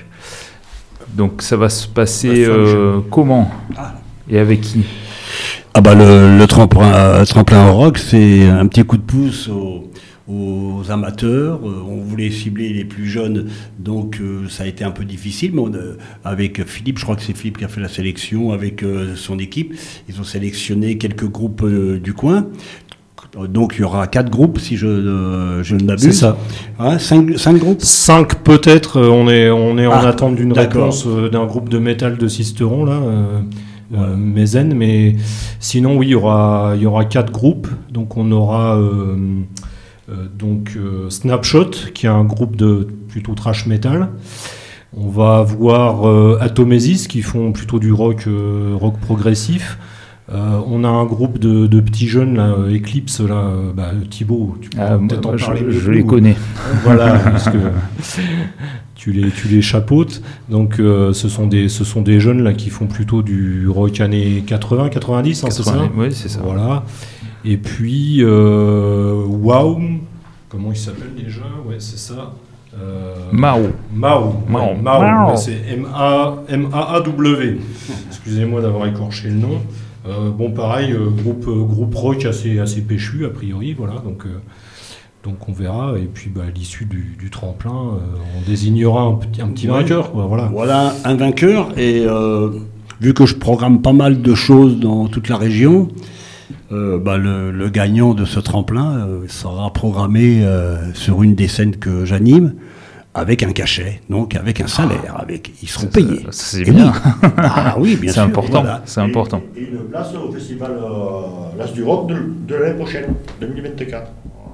Donc ça va se passer euh, comment ah. et avec qui? Ah bah le, le tremplin, euh, tremplin rock, c'est un petit coup de pouce aux, aux amateurs. Euh, on voulait cibler les plus jeunes, donc euh, ça a été un peu difficile. Mais on, euh, avec Philippe, je crois que c'est Philippe qui a fait la sélection avec euh, son équipe. Ils ont sélectionné quelques groupes euh, du coin. Donc il y aura quatre groupes si je, euh, je ne m'abuse. C'est ça. Hein, cinq, cinq groupes. Cinq peut-être. On est on est ah, en attente d'une d'accord. réponse euh, d'un groupe de métal de Sisteron là. Euh, Euh, Mézen, mais sinon oui il y aura il y aura quatre groupes, donc on aura euh, euh, donc euh, Snapshot qui est un groupe de plutôt trash metal, on va avoir euh, Atomesis qui font plutôt du rock euh, rock progressif, euh, on a un groupe de, de petits jeunes là, Eclipse là, euh, bah, Thibaut tu peux ah, peut-être en je, parler je, je les connais voilà parce que Tu les, tu les chapeautes. Donc, euh, ce sont des, ce sont des jeunes là qui font plutôt du rock années quatre-vingts, quatre-vingt-dix, hein, c'est ça ? Oui, c'est ça. Voilà. Et puis, euh, Wow, comment il s'appelle déjà ? Ouais, c'est ça. Euh, Mao. Mao. Mao. Ouais, Mao. Mao. Ouais, c'est M A A W. Excusez-moi d'avoir écorché le nom. Euh, bon, pareil, euh, groupe, euh, groupe rock assez, assez péchu, a priori. Voilà. Donc. Euh, Donc on verra, et puis bah, à l'issue du, du tremplin, euh, on désignera un petit, un petit ouais. vainqueur. Quoi, voilà. voilà, un vainqueur, et euh, vu que je programme pas mal de choses dans toute la région, euh, bah, le, le gagnant de ce tremplin euh, sera programmé euh, sur une des scènes que j'anime, avec un cachet, donc avec un salaire, avec, ils seront ça, payés. Ça, ça, c'est et bien. Oui. Ah oui, bien c'est sûr. Important, voilà. C'est important. Et, et une place au festival euh, l'As du Rock de, de l'année prochaine, deux mille vingt-quatre.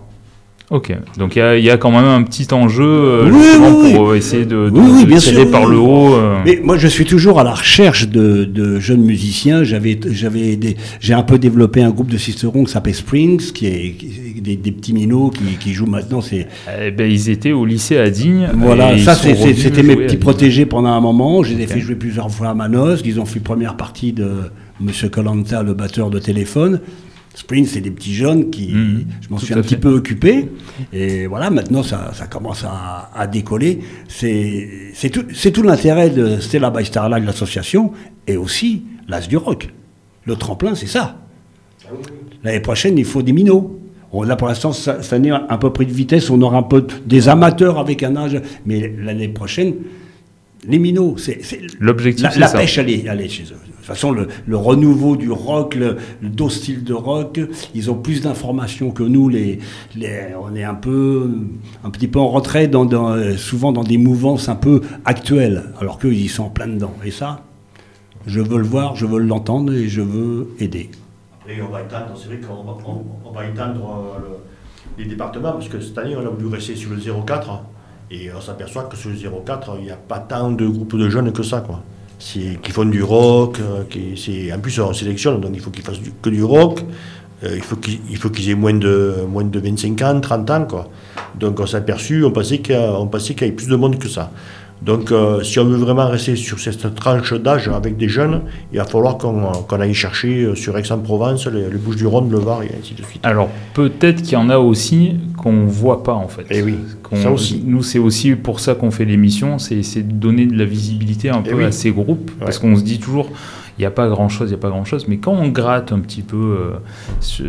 Ok, donc il y, y a quand même un petit enjeu euh, oui, justement oui, pour oui. essayer de, de, oui, oui, de bien tirer sûr, par oui. le haut. Euh... Mais moi, je suis toujours à la recherche de, de jeunes musiciens. J'avais, j'avais des, j'ai un peu développé un groupe de Sisteron qui s'appelle Springs, qui est, qui est des, des petits minots qui, qui jouent maintenant. C'est... Eh ben, ils étaient au lycée à Digne. Voilà, ça c'est, c'est, c'était mes petits à protégés pendant un moment. Je les ai okay. fait jouer plusieurs fois à Manos. Ils ont fait première partie de Monsieur Colanta, le batteur de téléphone. Sprint, c'est des petits jeunes qui, mmh, je m'en suis un petit peu occupé, et voilà, maintenant ça, ça commence à, à décoller. C'est, c'est, tout, c'est tout l'intérêt de Stella by Starlight, l'association, et aussi l'As du Rock. Le tremplin, c'est ça. L'année prochaine, il faut des minots. On, là, pour l'instant, ça, ça n'est un peu pris de vitesse, on aura un peu des amateurs avec un âge, mais l'année prochaine, les minots, c'est, c'est l'objectif, la, c'est la ça. pêche, elle est, elle est chez eux. De toute façon, le, le renouveau du rock, le, le d'autres styles de rock, ils ont plus d'informations que nous. Les, les, on est un peu, un petit peu en retrait, dans, dans, souvent dans des mouvances un peu actuelles, alors qu'eux, ils sont en plein dedans. Et ça, je veux le voir, je veux l'entendre et je veux aider. Après, on va étendre, c'est vrai qu'on va, on, on va étendre euh, le, les départements, parce que cette année, on a voulu rester sur le zéro quatre, et on s'aperçoit que sur le zéro quatre, il n'y a pas tant de groupes de jeunes que ça, quoi. C'est, qui font du rock, euh, qui, c'est, en plus on sélectionne, donc il faut qu'ils fassent du, que du rock, euh, il, faut qu'ils, il faut qu'ils aient moins de, moins de vingt-cinq ans, trente ans, quoi. Donc on s'est aperçu, on pensait qu'il y, a, on pensait qu'il y avait plus de monde que ça. Donc euh, si on veut vraiment rester sur cette tranche d'âge avec des jeunes, il va falloir qu'on, qu'on aille chercher sur Aix-en-Provence, les, les Bouches-du-Rhône, le Var et ainsi de suite. Alors peut-être qu'il y en a aussi qu'on ne voit pas en fait. Et oui, qu'on, ça aussi. Nous c'est aussi pour ça qu'on fait l'émission, c'est, c'est de donner de la visibilité un peu oui. à ces groupes, ouais. Parce qu'on se dit toujours, il n'y a pas grand-chose, il n'y a pas grand-chose, mais quand on gratte un petit peu euh, sur,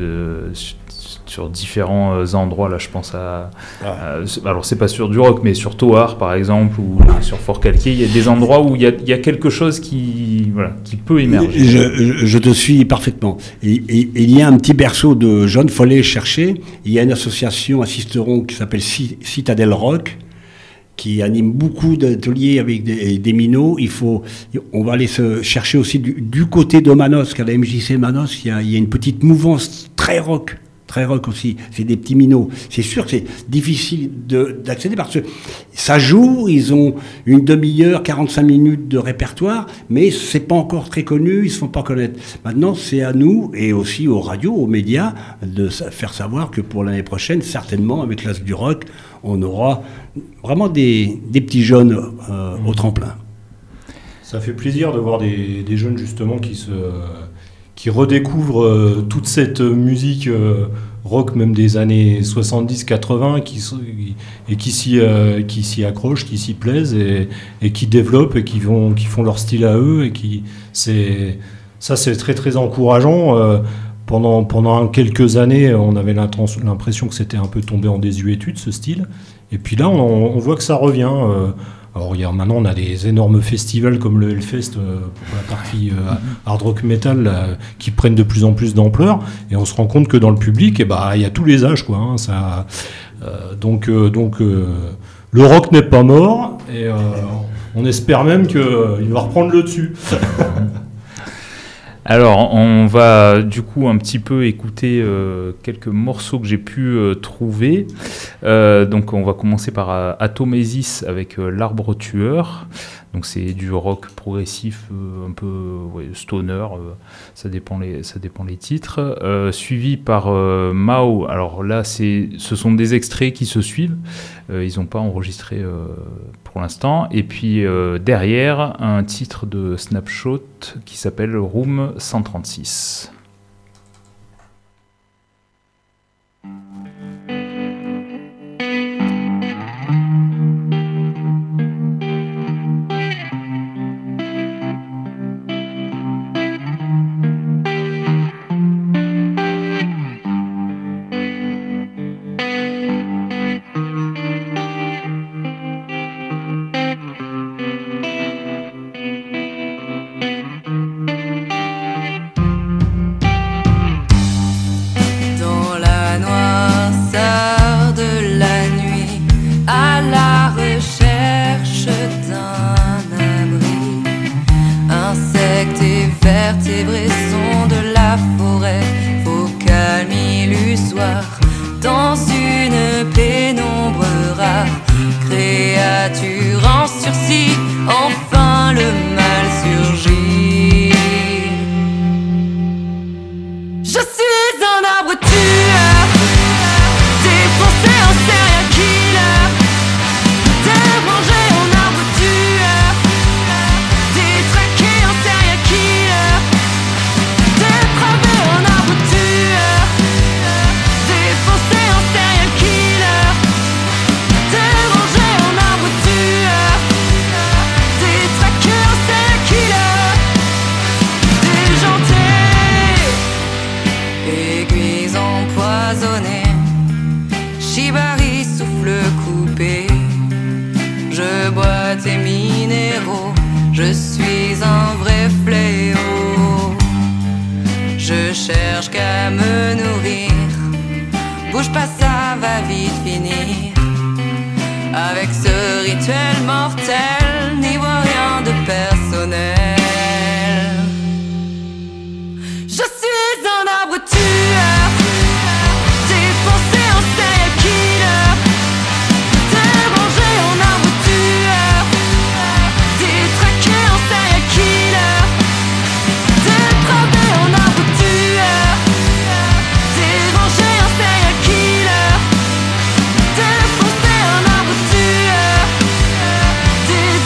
sur différents endroits, là je pense à, ah. à alors c'est pas sur du rock, mais sur Toar par exemple, ou sur Fort-Calquier, il y a des endroits où il y a, il y a quelque chose qui, voilà, qui peut émerger. Je, je te suis parfaitement. Et, et, et il y a un petit berceau de jeunes, il faut aller chercher. Il y a une association à Sisteron qui s'appelle Citadel Rock, qui anime beaucoup d'ateliers avec des, des minots. Il faut, on va aller se chercher aussi du, du côté de Manos, qu'à la M J C Manos, il y a, il y a une petite mouvance très rock, très rock aussi. C'est des petits minots. C'est sûr que c'est difficile de, d'accéder parce que ça joue, ils ont une demi-heure, quarante-cinq minutes de répertoire, mais c'est pas encore très connu, ils se font pas connaître. Maintenant, c'est à nous et aussi aux radios, aux médias, de faire savoir que pour l'année prochaine, certainement, avec l'As du Rock, on aura vraiment des, des petits jeunes euh, au tremplin. Ça fait plaisir de voir des, des jeunes justement qui se qui redécouvrent euh, toute cette musique euh, rock même des années soixante-dix quatre-vingts qui, et qui s'y, euh, qui s'y accrochent, qui s'y plaisent et, et qui développent et qui, vont, qui font leur style à eux. Et qui, c'est, ça, c'est très très encourageant. Euh, pendant, pendant quelques années, on avait l'impression que c'était un peu tombé en désuétude, ce style. Et puis là, on, on voit que ça revient. Euh, Alors regarde, maintenant on a des énormes festivals comme le Hellfest euh, pour la partie euh, hard rock metal là, qui prennent de plus en plus d'ampleur et on se rend compte que dans le public, eh bah, y a tous les âges quoi. Hein, ça, euh, donc euh, donc euh, le rock n'est pas mort et euh, on espère même qu'il euh, va reprendre le dessus. Alors, on va du coup un petit peu écouter euh, quelques morceaux que j'ai pu euh, trouver. Euh, donc, on va commencer par euh, Atomesis avec euh, L'Arbre Tueur. Donc, c'est du rock progressif, euh, un peu ouais, stoner, euh, ça dépend les, ça dépend les titres. Euh, suivi par euh, Mao. Alors là, c'est, ce sont des extraits qui se suivent. Euh, ils n'ont pas enregistré euh, pour l'instant. Et puis euh, derrière, un titre de Snapshot qui s'appelle Room cent trente-six. Des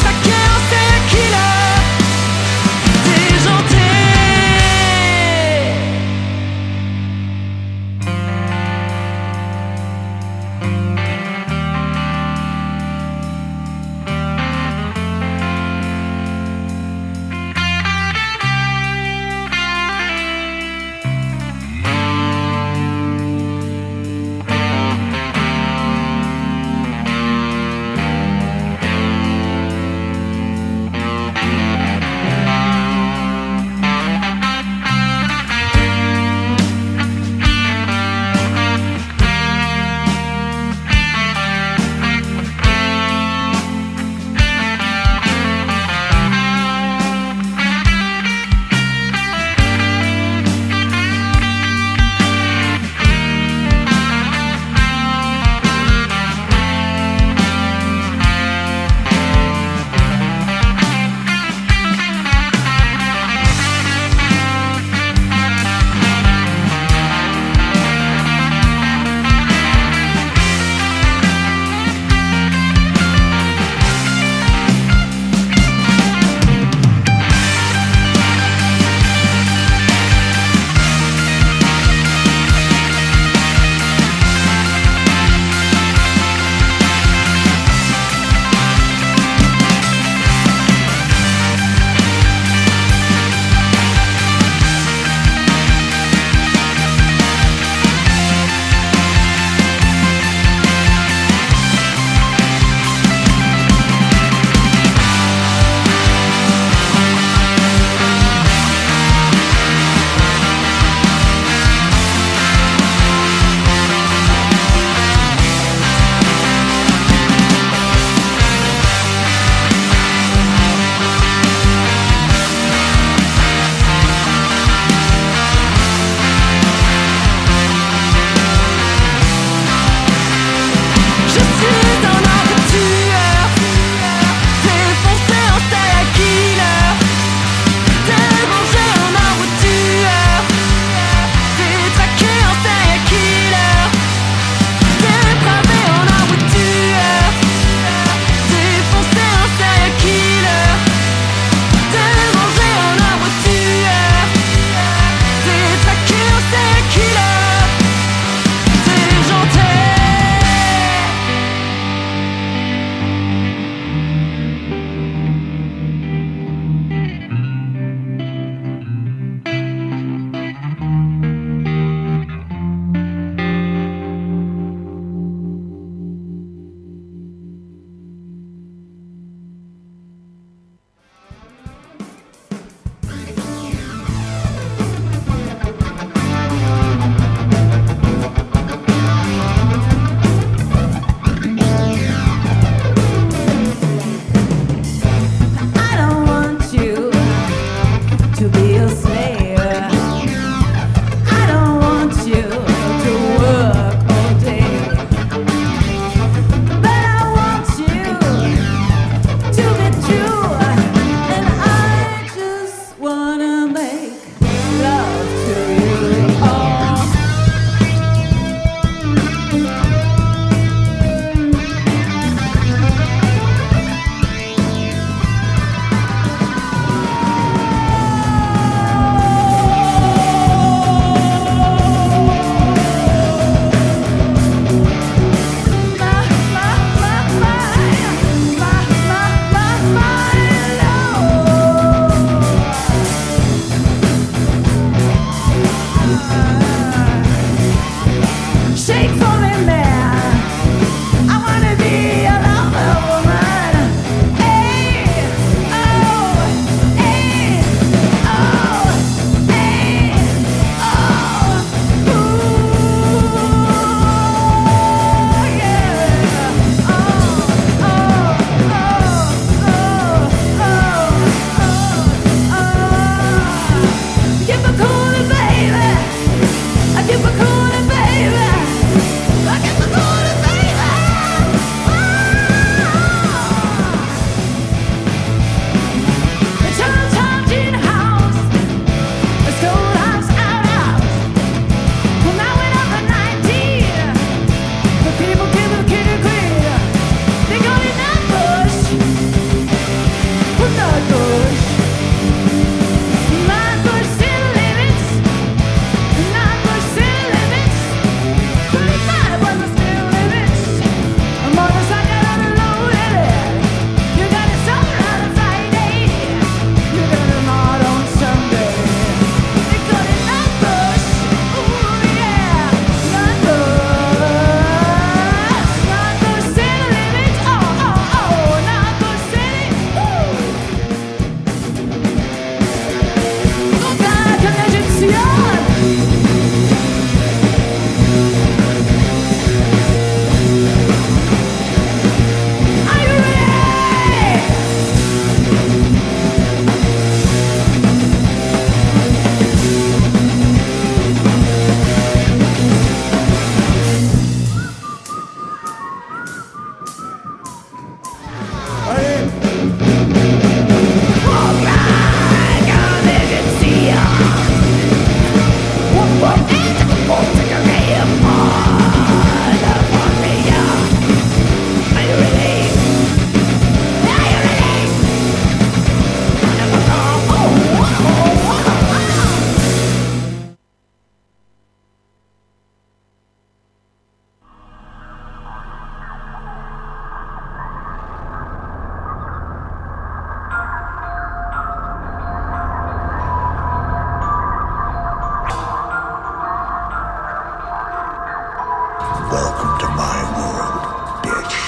Welcome to my world, bitch.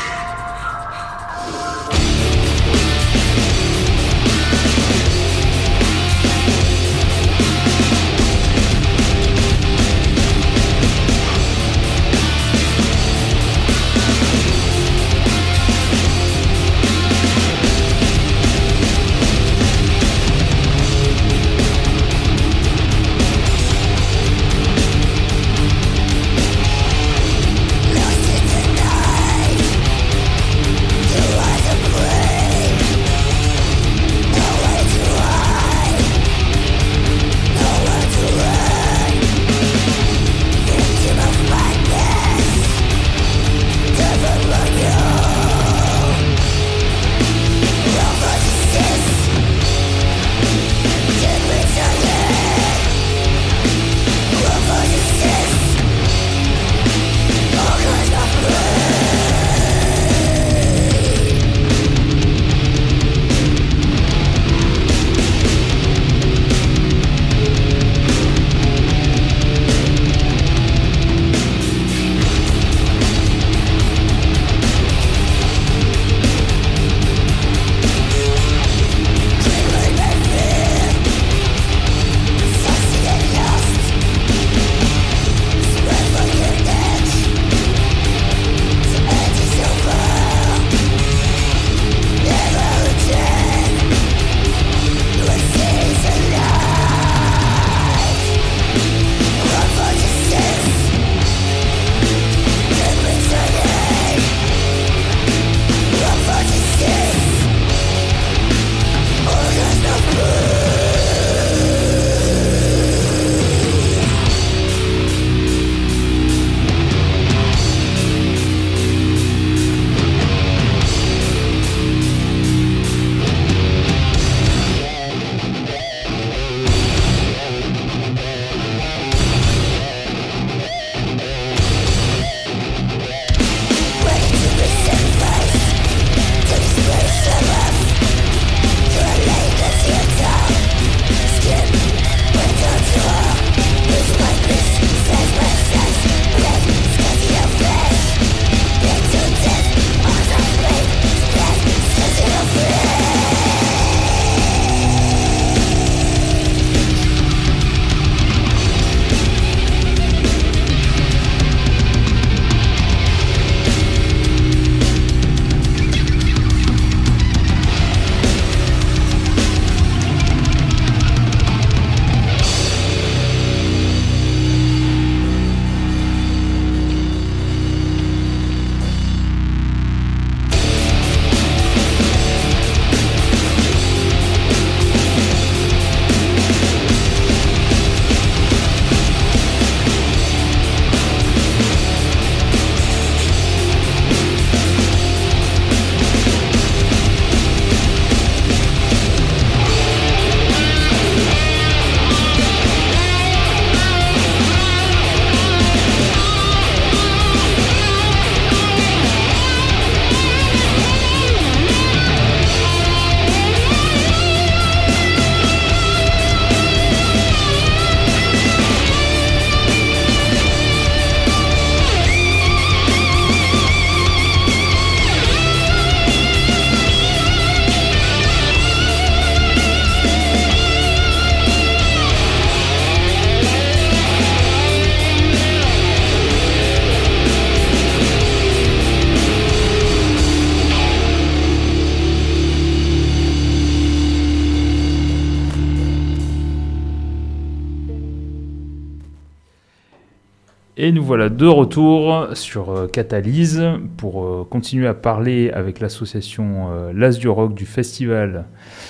Et nous voilà de retour sur euh, Catalyse pour euh, continuer à parler avec l'association euh, L'As du Rock du festival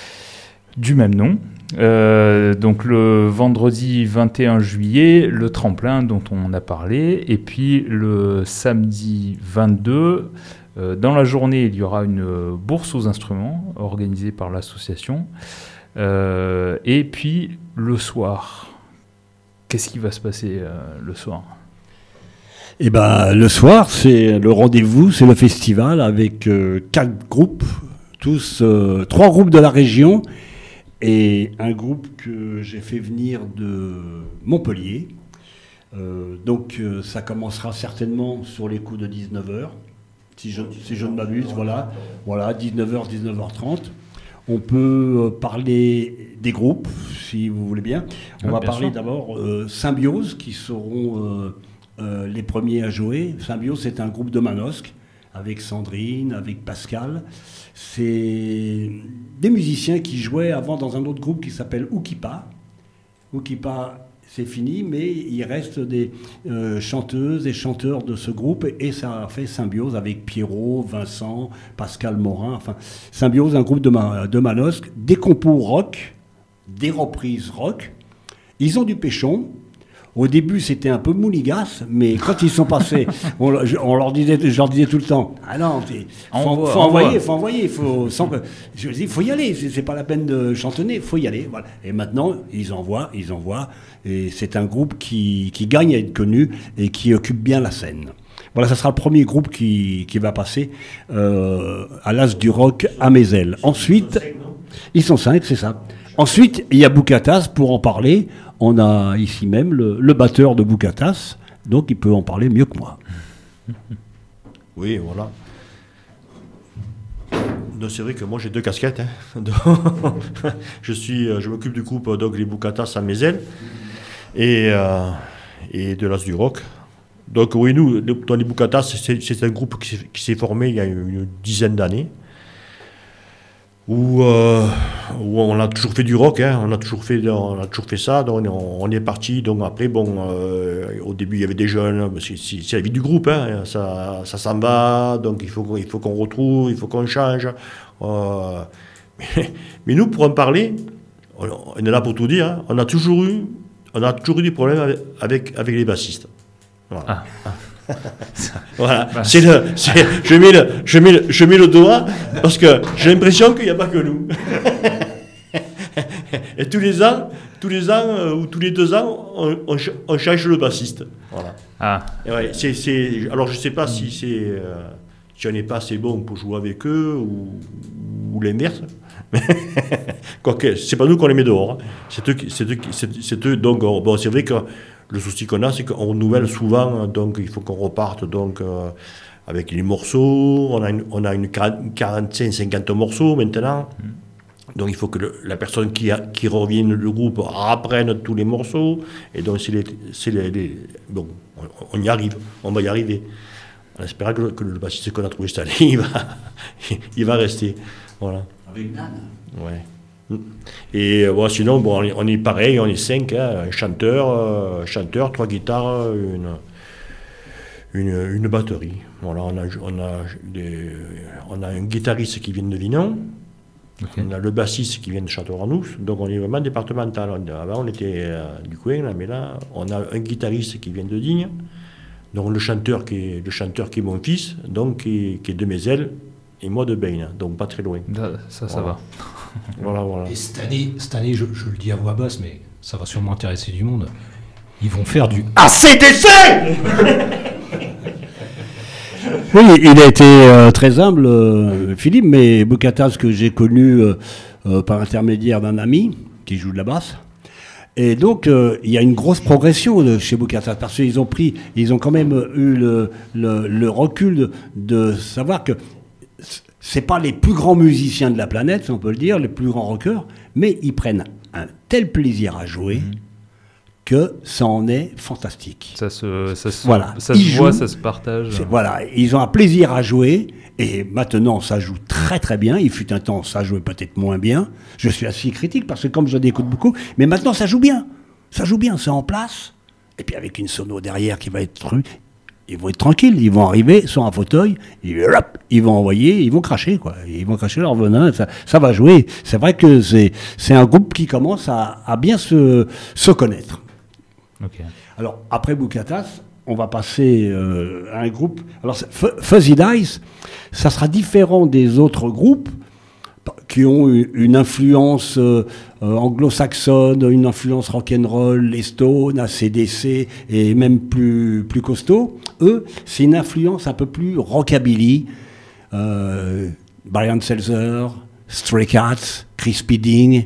du même nom. Euh, donc le vendredi vingt et un juillet, le tremplin dont on a parlé, et puis le samedi vingt-deux, euh, dans la journée, il y aura une bourse aux instruments organisée par l'association. Euh, et puis le soir, qu'est-ce qui va se passer euh, le soir ? Eh ben, le soir, c'est le rendez-vous, c'est le festival avec euh, quatre groupes, tous euh, trois groupes de la région et un groupe que j'ai fait venir de Montpellier, Euh, donc euh, ça commencera certainement sur les coups de dix-neuf heures, si je, si je ne m'abuse, voilà, voilà, dix-neuf heures, dix-neuf heures trente. On peut euh, parler des groupes, si vous voulez bien. On ouais, va bien parler sûr. d'abord euh, Symbiose, qui seront euh, euh, les premiers à jouer. Symbiose, c'est un groupe de Manosque, avec Sandrine, avec Pascal. C'est des musiciens qui jouaient avant dans un autre groupe qui s'appelle Oukipa. Oukipa, c'est fini, mais il reste des euh, chanteuses et chanteurs de ce groupe, et ça a fait Symbiose avec Pierrot, Vincent, Pascal Morin. Enfin, Symbiose, un groupe de, ma, de Manosque, des compos rock, des reprises rock. Ils ont du péchon. Au début, c'était un peu mouligasse, mais quand ils sont passés, on, on leur disait, je leur disais tout le temps, ah non, il faut, faut envoyer, faut envoyer, faut, sans, je dis, faut y aller, c'est, c'est pas la peine de chantonner, faut y aller. Voilà. Et maintenant, ils envoient, ils envoient, et c'est un groupe qui, qui gagne à être connu et qui occupe bien la scène. Voilà, ça sera le premier groupe qui, qui va passer euh, à l'As du Rock à Mézelles. Ensuite, ils sont cinq, c'est ça. Ensuite, il y a Boukatas pour en parler. On a ici même le, le batteur de Boukatas, donc il peut en parler mieux que moi. Oui, voilà. Donc, c'est vrai que moi j'ai deux casquettes. Hein. Donc, je, suis, je m'occupe du groupe donc, les Boukatas à Mézelles et, euh, et de l'As du Rock. Donc oui, nous, dans les Boukatas, c'est, c'est un groupe qui s'est, qui s'est formé il y a une dizaine d'années. Où, euh, où on a toujours fait du rock, hein, on a toujours fait, on a toujours fait ça. Donc on, on est parti. Donc après, bon, euh, au début il y avait des jeunes, c'est, c'est, c'est la vie du groupe, hein, ça, ça s'en va. Donc il faut, il faut qu'on retrouve, il faut qu'on change. Euh, mais, mais nous, pour en parler, on, on est là pour tout dire. Hein, on a toujours eu, on a toujours eu des problèmes avec, avec, avec les bassistes. Voilà. Ah. Voilà, c'est le, c'est, je, mets le, je, mets le, je mets le doigt parce que j'ai l'impression qu'il n'y a pas que nous. Et tous les ans, tous les ans euh, ou tous les deux ans, on, on, on change le bassiste. Voilà. Ah. Et ouais, c'est, c'est, alors je ne sais pas si, c'est, euh, si on n'est pas assez bon pour jouer avec eux ou, ou l'inverse. Quoique, c'est pas nous qu'on les met dehors. Hein. C'est eux, c'est eux, c'est, c'est eux. Donc, on, bon, c'est vrai que le souci qu'on a, c'est qu'on renouvelle souvent, donc il faut qu'on reparte donc, euh, avec les morceaux. On a une, on a une quarante-cinq cinquante morceaux maintenant. Mmh. Donc il faut que le, la personne qui, a, qui revienne le groupe reprenne tous les morceaux. Et donc c'est les, c'est les, les, bon, on, on y arrive, on va y arriver. On espère que, que le bassiste qu'on a trouvé cette année, il va, il va rester. Voilà. Avec Nan. Ouais. Et bon, sinon, bon, on, est, on est pareil, on est cinq, hein, un chanteur, euh, chanteur, trois guitares, une, une, une batterie. Voilà, on a, on, a des, on a un guitariste qui vient de Vinon, okay. On a le bassiste qui vient de Château-Renous, donc on est vraiment départemental. Avant, on était euh, du coin, là, mais là, on a un guitariste qui vient de Digne, donc le chanteur qui est, le chanteur qui est mon fils, donc qui, qui est de Mézelles, et moi de Bain, donc pas très loin. Ça, ça voilà. va. Voilà, voilà. Et cette année, cette année je, je le dis à voix basse, mais ça va sûrement intéresser du monde, ils vont faire du A C D C. Oui, il a été euh, très humble, euh, Philippe, mais Boukatas, que j'ai connu euh, euh, par intermédiaire d'un ami qui joue de la basse. Et donc, euh, il y a une grosse progression de, chez Boukatas, parce qu'ils ont pris, ils ont quand même eu le, le, le recul de, de savoir que c'est pas les plus grands musiciens de la planète, si on peut le dire, les plus grands rockers, mais ils prennent un tel plaisir à jouer mmh. que ça en est fantastique. Ça se, ça se, voilà. ça se voit, ça se partage. Voilà, ils ont un plaisir à jouer, et maintenant ça joue très très bien. Il fut un temps, ça jouait peut-être moins bien. Je suis assez critique parce que comme je l'écoute beaucoup, mais maintenant ça joue bien. Ça joue bien, c'est en place. Et puis avec une sono derrière qui va être... Ils vont être tranquilles, ils vont arriver sur un fauteuil, et hop, ils vont envoyer, ils vont cracher, quoi. Ils vont cracher leur venin, ça, ça va jouer. C'est vrai que c'est, c'est un groupe qui commence à, à bien se, se connaître. Okay. Alors, après Boukatas, on va passer euh, à un groupe. Alors, Fuzzy Dice, ça sera différent des autres groupes qui ont une influence euh, anglo-saxonne, une influence rock'n'roll, les Stones, A C D C, et même plus, plus costaud. Eux, c'est une influence un peu plus rockabilly. Euh, Brian Seltzer, Stray Cats, Chris Spedding,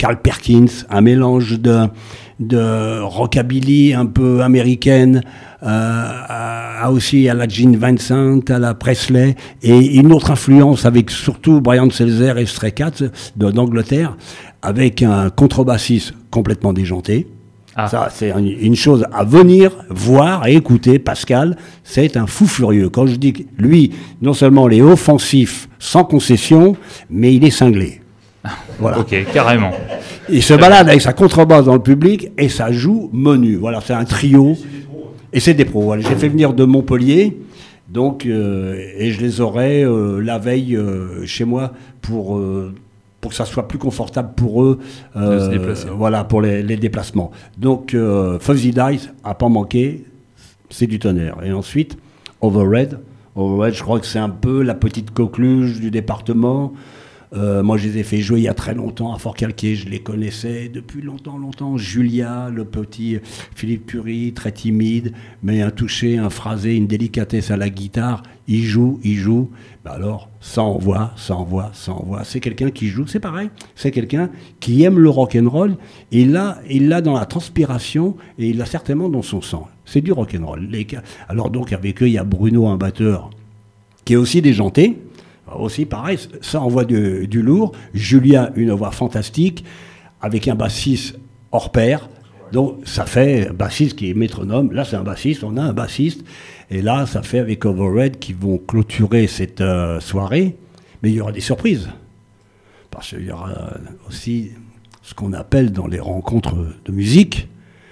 Carl Perkins, un mélange de, de rockabilly un peu américaine, euh, à, à aussi à la Gene Vincent, à la Presley, et une autre influence avec surtout Brian Setzer et Stray Cats de, d'Angleterre, avec un contrebassiste complètement déjanté. Ah. Ça, c'est une, une chose à venir voir et écouter. Pascal, c'est un fou furieux. Quand je dis que lui, non seulement il est offensif, sans concession, mais il est cinglé. Voilà. Ok, carrément. Il se balade avec sa contrebasse dans le public et ça joue menu. Voilà, c'est un trio. Et c'est des pros. Voilà. J'ai fait venir de Montpellier, donc, euh, et je les aurai euh, la veille euh, chez moi pour... Euh, pour que ça soit plus confortable pour eux, euh, de se déplacer. Voilà, pour les, les déplacements. Donc, euh, Fuzzy Dice, à pas manquer, c'est du tonnerre. Et ensuite, Overhead. Overhead, je crois que c'est un peu la petite coqueluche du département. Euh, moi, je les ai fait jouer il y a très longtemps à Fort-Calquier. Je les connaissais depuis longtemps, longtemps. Julia, le petit Philippe Curie, très timide, mais un toucher, un phrasé, une délicatesse à la guitare. Il joue, il joue. Ben alors, ça envoie, ça envoie, ça envoie. C'est quelqu'un qui joue, c'est pareil. C'est quelqu'un qui aime le rock'n'roll. Et il l'a, il l'a dans la transpiration et il l'a certainement dans son sang. C'est du rock'n'roll. Les... Alors donc, avec eux, il y a Bruno, un batteur, qui est aussi déjanté. Aussi, pareil, ça envoie du, du lourd. Julia, une voix fantastique, avec un bassiste hors pair. Donc, ça fait un bassiste qui est métronome. Là, c'est un bassiste, on a un bassiste. Et là, ça fait avec Overhead qui vont clôturer cette euh, soirée. Mais il y aura des surprises. Parce qu'il y aura aussi ce qu'on appelle dans les rencontres de musique,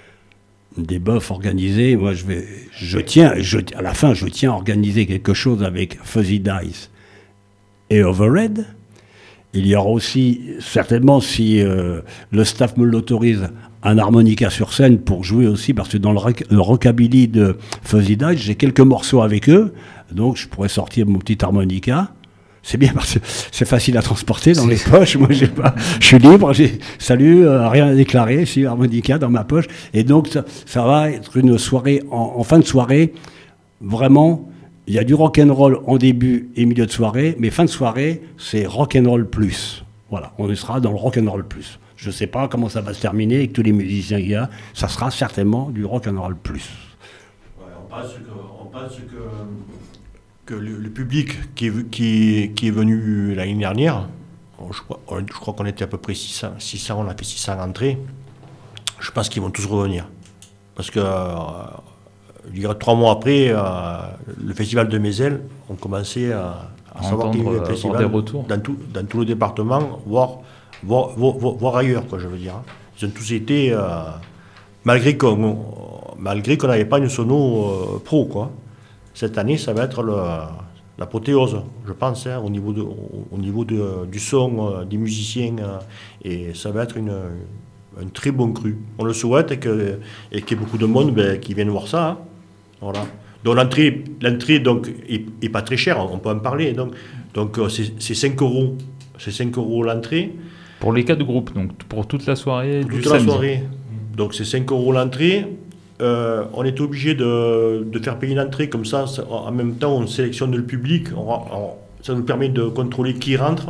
des bofs organisés. Moi, je vais, je tiens, je, à la fin, je tiens à organiser quelque chose avec Fuzzy Dice et Overhead. Il y aura aussi, certainement, si euh, le staff me l'autorise, un harmonica sur scène pour jouer aussi, parce que dans le, rock, le rockabilly de Fuzzy Dice, j'ai quelques morceaux avec eux, donc je pourrais sortir mon petit harmonica. C'est bien parce que c'est facile à transporter dans les poches. Moi, j'ai pas, je suis libre, j'ai, salut, euh, rien à déclarer, je suis harmonica dans ma poche. Et donc, ça, ça va être une soirée, en, en fin de soirée, vraiment. Il y a du rock'n'roll en début et milieu de soirée, mais fin de soirée, c'est rock'n'roll plus. Voilà, on sera dans le rock'n'roll plus. Je ne sais pas comment ça va se terminer avec tous les musiciens qu'il y a. Ça sera certainement du rock'n'roll plus. Ouais, on pense que, on pense que, que le, le public qui est, qui, qui est venu l'année dernière, je crois, je crois qu'on était à peu près six cents, six cents, on a fait six cents entrées. Je pense qu'ils vont tous revenir. Parce que... Euh, Il y a trois mois après, euh, le festival de Mézel, on commençait à, à savoir qu'il y avait un festival des retours. Dans, tout, dans tout le département, voire, voire, voire, voire ailleurs, quoi, je veux dire. Ils ont tous été, euh, malgré qu'on malgré qu'on n'avait pas une sono euh, pro, quoi. Cette année, ça va être le, l'apothéose, je pense, hein, au niveau, de, au, au niveau de, du son, euh, des musiciens, euh, et ça va être une... un très bon cru. On le souhaite et, que, et qu'il y ait beaucoup de monde ben, qui vienne voir ça. Hein. Voilà. Donc l'entrée, l'entrée donc, est, est pas très chère, on peut en parler. Donc, donc c'est, c'est cinq euros. C'est cinq euros l'entrée. Pour les quatre groupes, donc pour toute la soirée pour du toute samedi. la soirée. Donc c'est cinq euros l'entrée. Euh, on est obligé de, de faire payer l'entrée, comme ça, ça, en même temps on sélectionne le public. On, on, ça nous permet de contrôler qui rentre.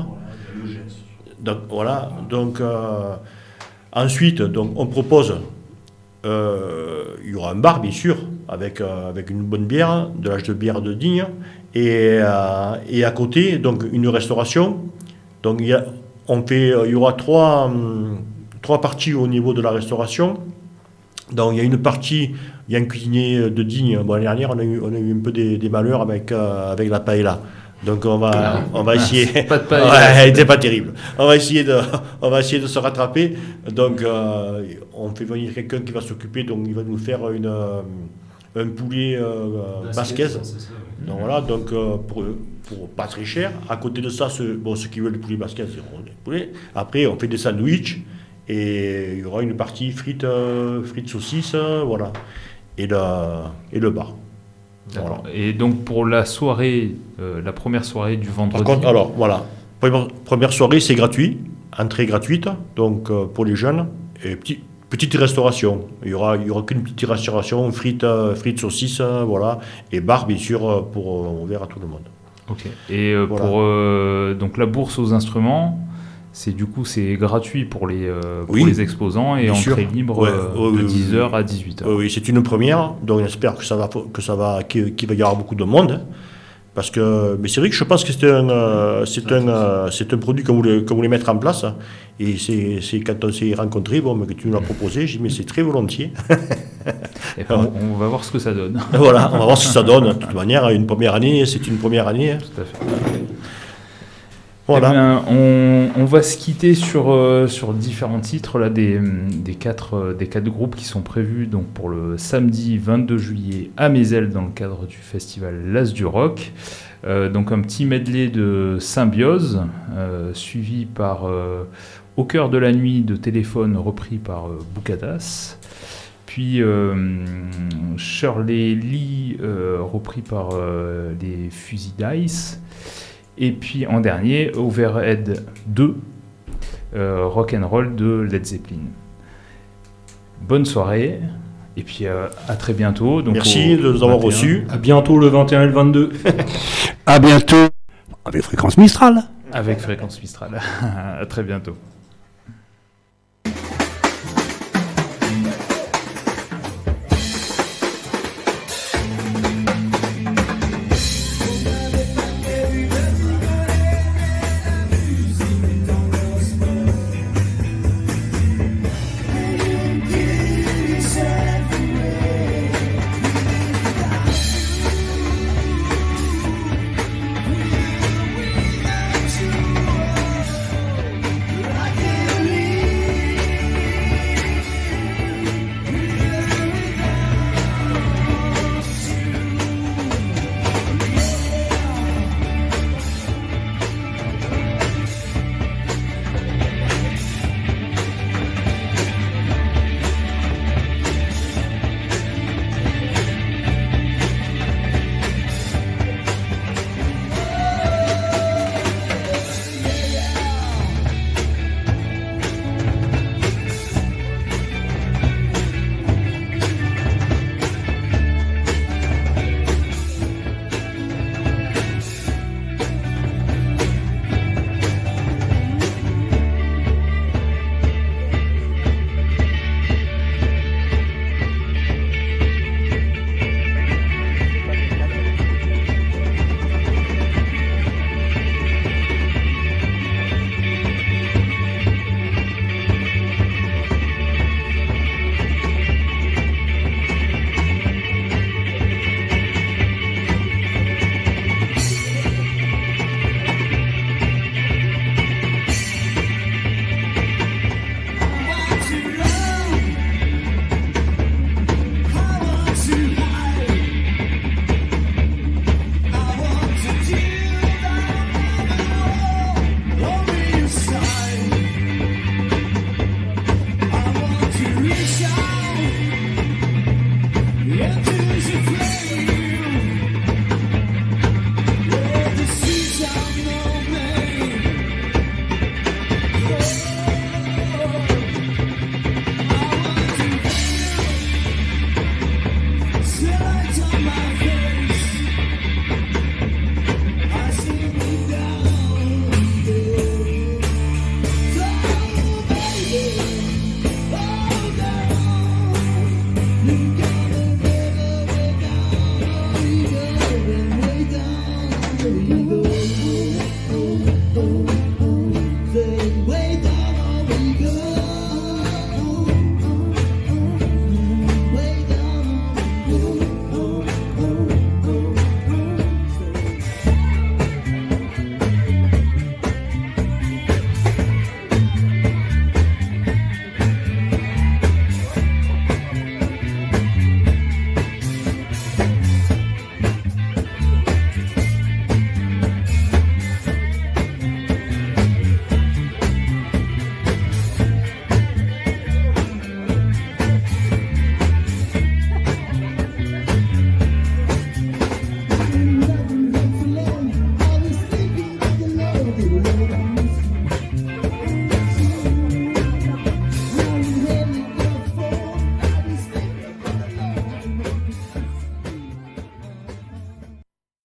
Donc voilà. Donc... Euh, Ensuite, donc, on propose, euh, il y aura un bar, bien sûr, avec, euh, avec une bonne bière, de l'âge de bière de Digne, et, euh, et à côté, donc, une restauration. Donc, il y, a, on fait, il y aura trois, hum, trois parties au niveau de la restauration. Donc, il y a une partie, il y a un cuisinier de Digne. Bon, l'année dernière, on a eu, on a eu un peu des, des malheurs avec, euh, avec la paella. Donc on va, on va essayer. Pas de paille. Ouais, elle n'était pas terrible. On va essayer de, on va essayer de se rattraper. Donc euh, on fait venir quelqu'un qui va s'occuper. Donc il va nous faire une, euh, un poulet euh, basquez. Donc voilà. Donc euh, pour, pour pas très cher. À côté de ça, ce, bon ceux qui veulent le poulet basquez, ils auront des poulets. Après on fait des sandwichs et il y aura une partie frites, euh, frites saucisses, voilà. Et le, et le bar. Voilà. Et donc pour la soirée, euh, la première soirée du vendredi. Par contre, alors voilà, première, première soirée c'est gratuit, entrée gratuite, donc euh, pour les jeunes, et petit, petite restauration. Il y aura, il y aura qu'une petite restauration, frites, euh, frites saucisses, euh, voilà, et bar bien sûr pour euh, ouvert à tout le monde. Ok. Et euh, voilà. pour euh, donc la bourse aux instruments, C'est du coup c'est gratuit pour les euh, pour Oui, les exposants et bien entrée sûr. libre Ouais, euh, ouais, de oui, dix heures oui. à dix-huit heures. Oui, oui, c'est une première, donc j'espère que ça va, que ça va, qu'il, qu'il va y avoir beaucoup de monde, hein, parce que, mais c'est vrai que je pense que c'est un, euh, c'est un, euh, c'est un produit qu'on voulait, qu'on voulait mettre en place, et c'est, c'est quand on s'est rencontrés, bon, mais que tu nous l'as proposé, j'ai dit mais c'est très volontiers. Et on, on va voir ce que ça donne. Voilà, on va voir ce que ça donne. De toute manière, une première année, c'est une première année. Hein. Tout à fait. Voilà. Eh bien, on, on va se quitter sur, euh, sur différents titres là, des, des, quatre, euh, des quatre groupes qui sont prévus donc, pour le samedi vingt-deux juillet à Mézel dans le cadre du festival L'As du Rock. Euh, donc un petit medley de Symbiose, euh, suivi par euh, Au cœur de la nuit de Téléphone, repris par euh, Boukadas. Puis euh, Shirley Lee, euh, repris par euh, les Fusils Dice. Et puis en dernier, Overhead deux, euh, Rock'n'Roll de Led Zeppelin. Bonne soirée, et puis euh, à très bientôt. Donc merci au, de nous avoir vingt et un. reçus. À bientôt le vingt et un et le vingt-deux. À bientôt avec Fréquence Mistral. Avec Fréquence Mistral. À très bientôt.